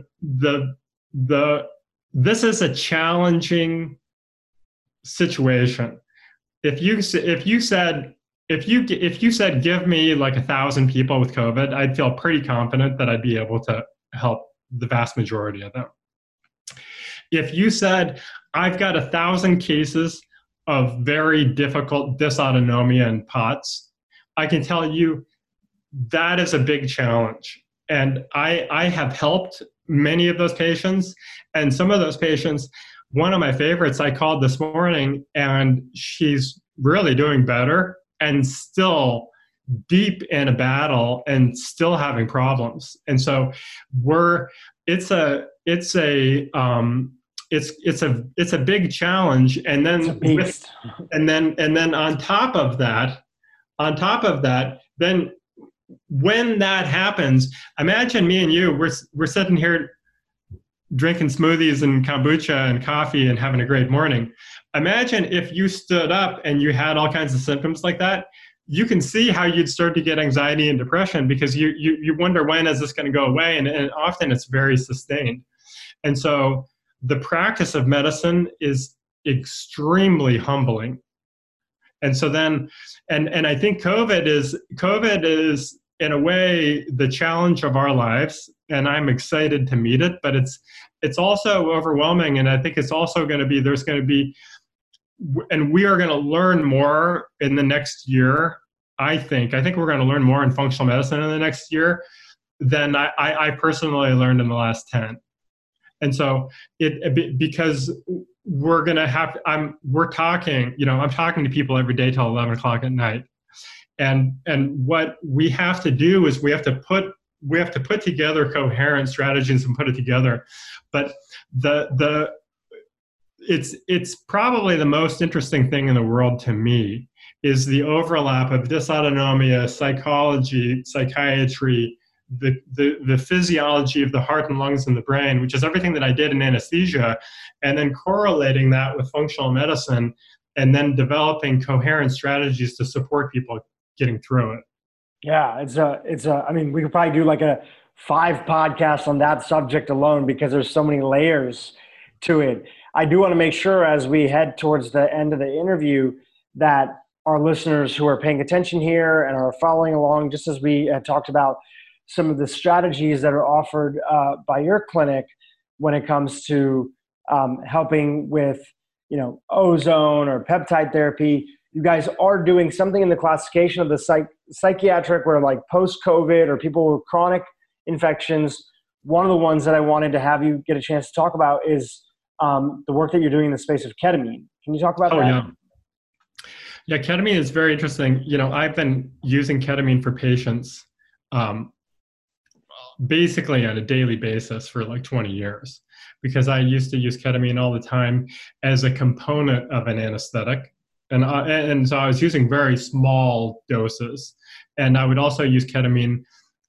this is a challenging situation. If you said give me like 1,000 people with COVID, I'd feel pretty confident that I'd be able to help the vast majority of them. If you said I've got 1,000 cases of very difficult dysautonomia and POTS, I can tell you that is a big challenge. And I have helped many of those patients, and some of those patients, one of my favorites I called this morning, and she's really doing better and still deep in a battle and still having problems. And so it's a big challenge. And then on top of that, then when that happens, imagine me and you, we're sitting here drinking smoothies and kombucha and coffee and having a great morning. Imagine if you stood up and you had all kinds of symptoms like that. You can see how you'd start to get anxiety and depression because you wonder, when is this going to go away? And often it's very sustained. And so the practice of medicine is extremely humbling. And so then, and I think COVID is in a way the challenge of our lives, and I'm excited to meet it, but it's also overwhelming. And I think it's also going to be, there's going to be, and we are going to learn more in the next year. I think we're going to learn more in functional medicine in the next year than I personally learned in the last 10. And so because we're going to have, I'm talking to people every day till 11 o'clock at night. And what we have to do is we have to put together coherent strategies and put it together. But it's probably the most interesting thing in the world to me is the overlap of dysautonomia, psychology, psychiatry, the physiology of the heart and lungs and the brain, which is everything that I did in anesthesia, and then correlating that with functional medicine and then developing coherent strategies to support people getting through it. Yeah, I mean, we could probably do like a 5 podcasts on that subject alone because there's so many layers to it. I do want to make sure as we head towards the end of the interview that our listeners who are paying attention here and are following along, just as we had talked about some of the strategies that are offered by your clinic when it comes to helping with, ozone or peptide therapy. You guys are doing something in the classification of the psychiatric where like post-COVID or people with chronic infections. One of the ones that I wanted to have you get a chance to talk about is the work that you're doing in the space of ketamine. Can you talk about that? Yeah. Yeah, ketamine is very interesting. I've been using ketamine for patients basically on a daily basis for like 20 years because I used to use ketamine all the time as a component of an anesthetic. And so I was using very small doses. And I would also use ketamine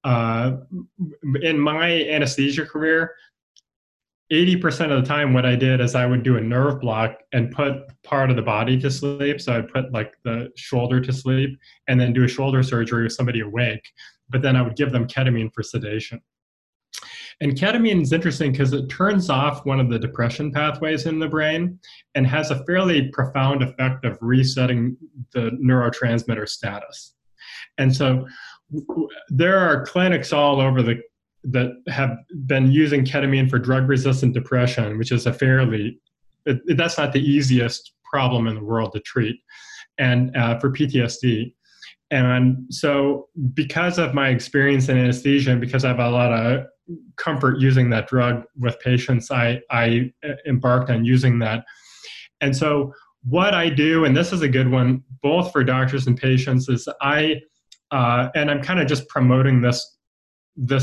in my anesthesia career. 80% of the time what I did is I would do a nerve block and put part of the body to sleep. So I'd put like the shoulder to sleep and then do a shoulder surgery with somebody awake. But then I would give them ketamine for sedation. And ketamine is interesting because it turns off one of the depression pathways in the brain and has a fairly profound effect of resetting the neurotransmitter status. And so there are clinics all over that have been using ketamine for drug-resistant depression, which is that's not the easiest problem in the world to treat, and for PTSD. And so because of my experience in anesthesia and because I have a lot of comfort using that drug with patients, I embarked on using that. And so what I do, and this is a good one, both for doctors and patients, is and I'm kind of just promoting the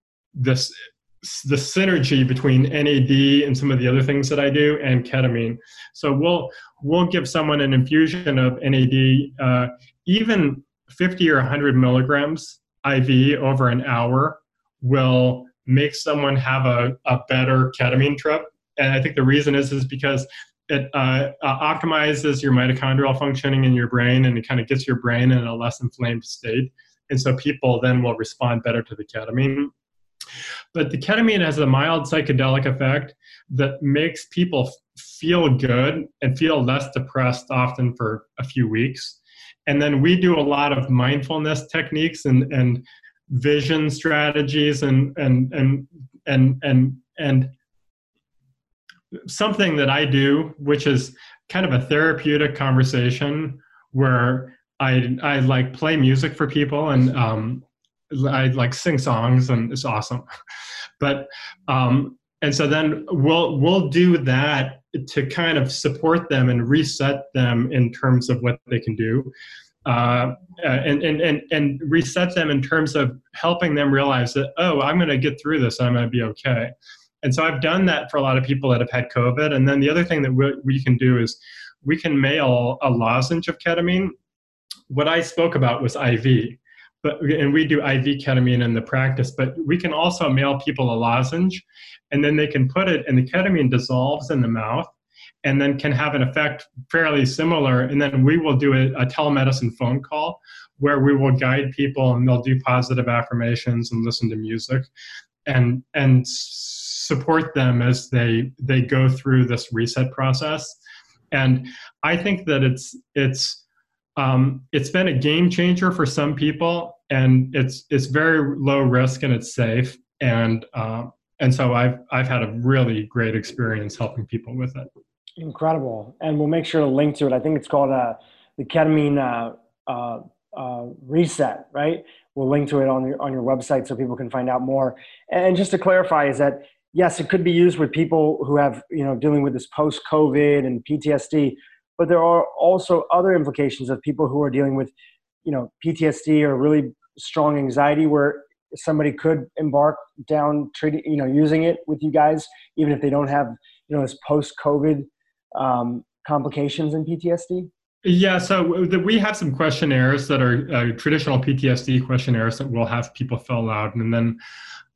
synergy between NAD and some of the other things that I do and ketamine. So we'll give someone an infusion of NAD, even 50 or 100 milligrams IV over an hour will make someone have a better ketamine trip. And I think the reason is because it optimizes your mitochondrial functioning in your brain, and it kind of gets your brain in a less inflamed state. And so people then will respond better to the ketamine. But the ketamine has a mild psychedelic effect that makes people feel good and feel less depressed often for a few weeks. And then we do a lot of mindfulness techniques and vision strategies and something that I do, which is kind of a therapeutic conversation where I like play music for people and I like sing songs, and it's awesome. But and so then we'll do that to kind of support them and reset them in terms of what they can do, and reset them in terms of helping them realize that, oh, I'm going to get through this. I'm going to be okay. And so I've done that for a lot of people that have had COVID. And then the other thing that we can do is we can mail a lozenge of ketamine. What I spoke about was IV. And we do IV ketamine in the practice, but we can also mail people a lozenge, and then they can put it, and the ketamine dissolves in the mouth and then can have an effect fairly similar. And then we will do a telemedicine phone call where we will guide people, and they'll do positive affirmations and listen to music and support them as they go through this reset process. And I think that it's been a game changer for some people, and it's very low risk and it's safe. And so I've had a really great experience helping people with it. Incredible. And we'll make sure to link to it. I think it's called the ketamine reset, right? We'll link to it on your website so people can find out more. And just to clarify is that, yes, it could be used with people who have, dealing with this post-COVID and PTSD, but there are also other implications of people who are dealing with, PTSD or really strong anxiety, where somebody could embark down treating, using it with you guys, even if they don't have, this post-COVID complications in PTSD. Yeah, so we have some questionnaires that are traditional PTSD questionnaires that we'll have people fill out, and then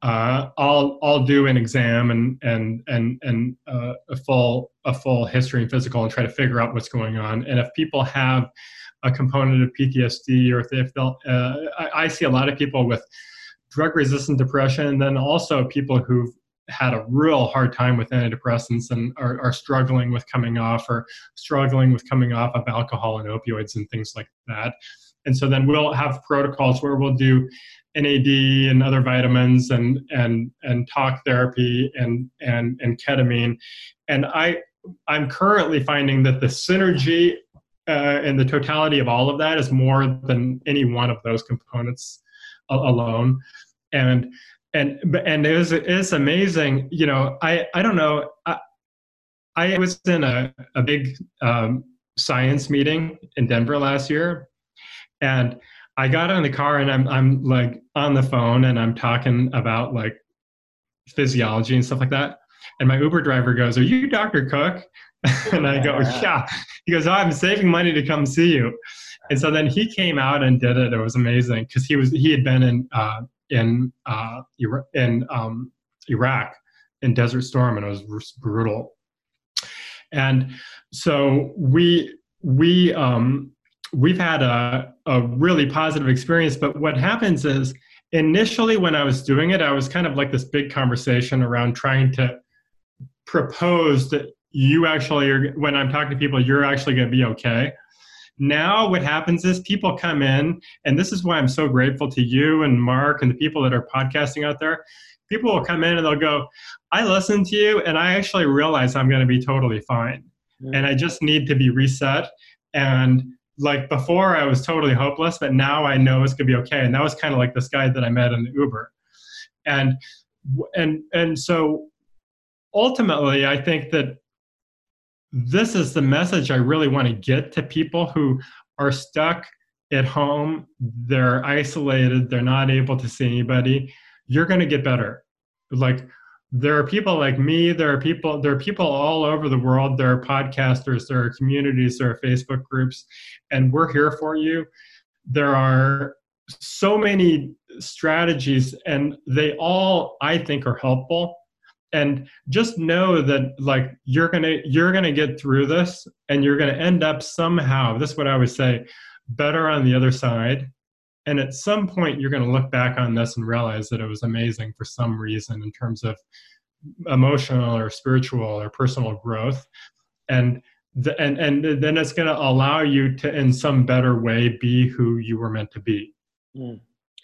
I'll do an exam and a full history and physical and try to figure out what's going on. And if people have a component of PTSD, or if they'll, I see a lot of people with drug-resistant depression, and then also people who've had a real hard time with antidepressants and are struggling with coming off, or struggling with coming off of alcohol and opioids and things like that. And so then we'll have protocols where we'll do NAD and other vitamins and talk therapy and ketamine. And I'm currently finding that the synergy and the totality of all of that is more than any one of those components alone. And it's amazing. You know, I don't know. I was in a big science meeting in Denver last year, and I got in the car and I'm like on the phone and I'm talking about like physiology and stuff like that. And my Uber driver goes, "Are you Dr. Cook?" And I go, "Yeah." He goes, "Oh, I'm saving money to come see you." And so then he came out and did it. It was amazing because he had been in Iraq in Desert Storm, and it was brutal. And so we've had a really positive experience. But what happens is, initially when I was doing it, I was kind of like this big conversation around trying to propose that you actually are, when I'm talking to people, you're actually going to be okay. Now what happens is people come in, and this is why I'm so grateful to you and Mark and the people that are podcasting out there. People will come in and they'll go, "I listen to you and I actually realize I'm going to be totally fine. And I just need to be reset. And like before I was totally hopeless, but now I know it's going to be okay." And that was kind of like this guy that I met in the Uber. And so ultimately, I think that this is the message I really want to get to people who are stuck at home. They're isolated. They're not able to see anybody. You're going to get better. Like, there are people like me. There are people all over the world. There are podcasters. There are communities. There are Facebook groups, and we're here for you. There are so many strategies, and they all, I think, are helpful. And just know that, like, you're gonna get through this, and you're gonna end up somehow, this is what I always say, better on the other side. And at some point, you're gonna look back on this and realize that it was amazing for some reason in terms of emotional or spiritual or personal growth. And then it's gonna allow you to, in some better way, be who you were meant to be. And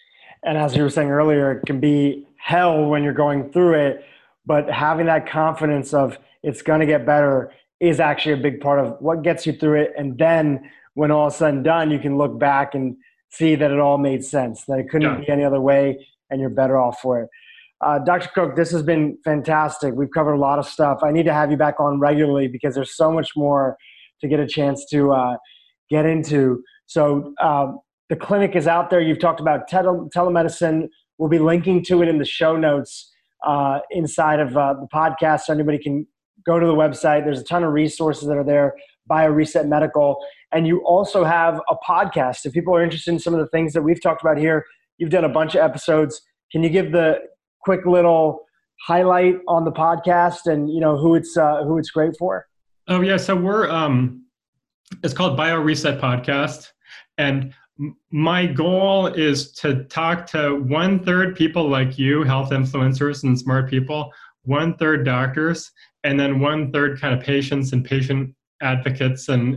as you were saying earlier, it can be hell when you're going through it. But having that confidence of it's going to get better is actually a big part of what gets you through it. And then when all is said and done, you can look back and see that it all made sense, that it couldn't be any other way, and you're better off for it. Dr. Cook, this has been fantastic. We've covered a lot of stuff. I need to have you back on regularly because there's so much more to get a chance to get into. So the clinic is out there. You've talked about telemedicine. We'll be linking to it in the show notes inside of the podcast, so anybody can go to the website. There's a ton of resources that are there, BioReset Medical. And you also have a podcast. If people are interested in some of the things that we've talked about here, you've done a bunch of episodes. Can you give the quick little highlight on the podcast and who it's great for? Oh yeah, so we're it's called BioReset Podcast, and my goal is to talk to 1/3 people like you, health influencers and smart people, 1/3 doctors, and then 1/3 kind of patients and patient advocates and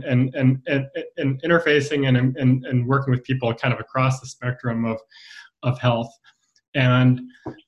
interfacing and working with people kind of across the spectrum of health. And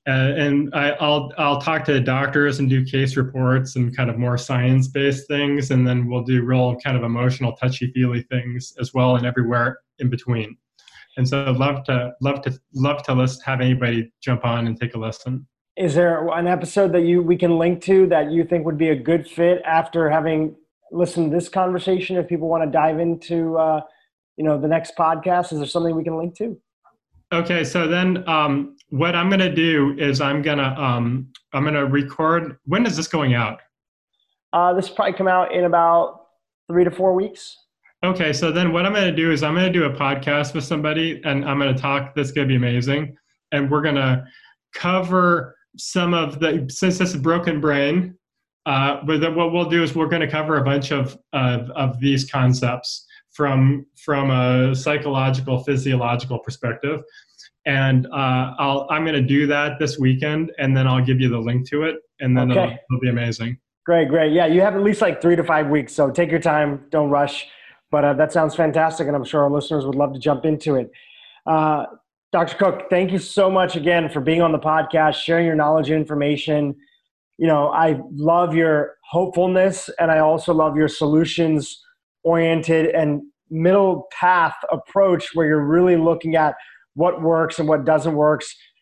I'll talk to doctors and do case reports and kind of more science-based things, and then we'll do real kind of emotional, touchy-feely things as well, and everywhere in between. And so I'd love to have anybody jump on and take a listen. Is there an episode that we can link to that you think would be a good fit after having listened to this conversation? If people want to dive into the next podcast, is there something we can link to? Okay, so then what I'm going to do is I'm going to record. When is this going out? This will probably come out in about 3 to 4 weeks. Okay, so then what I'm going to do is I'm going to do a podcast with somebody, and I'm going to talk. That's going to be amazing, and we're going to cover some of since this is broken brain, but then what we'll do is we're going to cover a bunch of these concepts from a psychological, physiological perspective. And I'm going to do that this weekend, and then I'll give you the link to it, and then it'll be amazing. Great. Yeah, you have at least like 3 to 5 weeks, so take your time, don't rush. But that sounds fantastic, and I'm sure our listeners would love to jump into it. Dr. Cook, thank you so much again for being on the podcast, sharing your knowledge and information. I love your hopefulness, and I also love your solutions-oriented and middle path approach where you're really looking at what works and what doesn't work,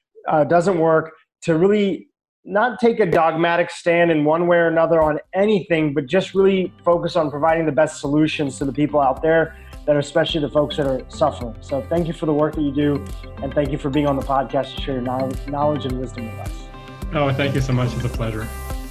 to really not take a dogmatic stand in one way or another on anything, but just really focus on providing the best solutions to the people out there, that are especially the folks that are suffering. So thank you for the work that you do, and thank you for being on the podcast to share your knowledge and wisdom with us. Oh, thank you so much. It's a pleasure.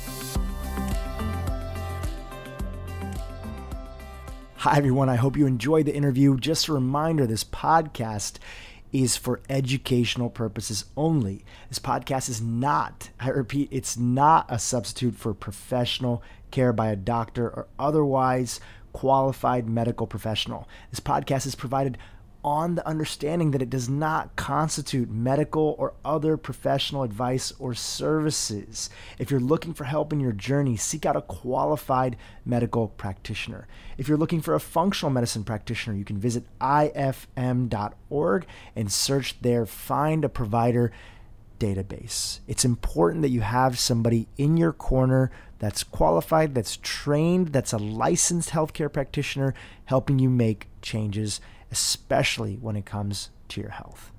Hi, everyone. I hope you enjoyed the interview. Just a reminder, this podcast is for educational purposes only. This podcast is not, I repeat, it's not a substitute for professional care by a doctor or otherwise qualified medical professional. This podcast is provided on the understanding that it does not constitute medical or other professional advice or services. If you're looking for help in your journey, seek out a qualified medical practitioner. If you're looking for a functional medicine practitioner, you can visit ifm.org and search their Find a Provider database. It's important that you have somebody in your corner that's qualified, that's trained, that's a licensed healthcare practitioner helping you make changes, especially when it comes to your health.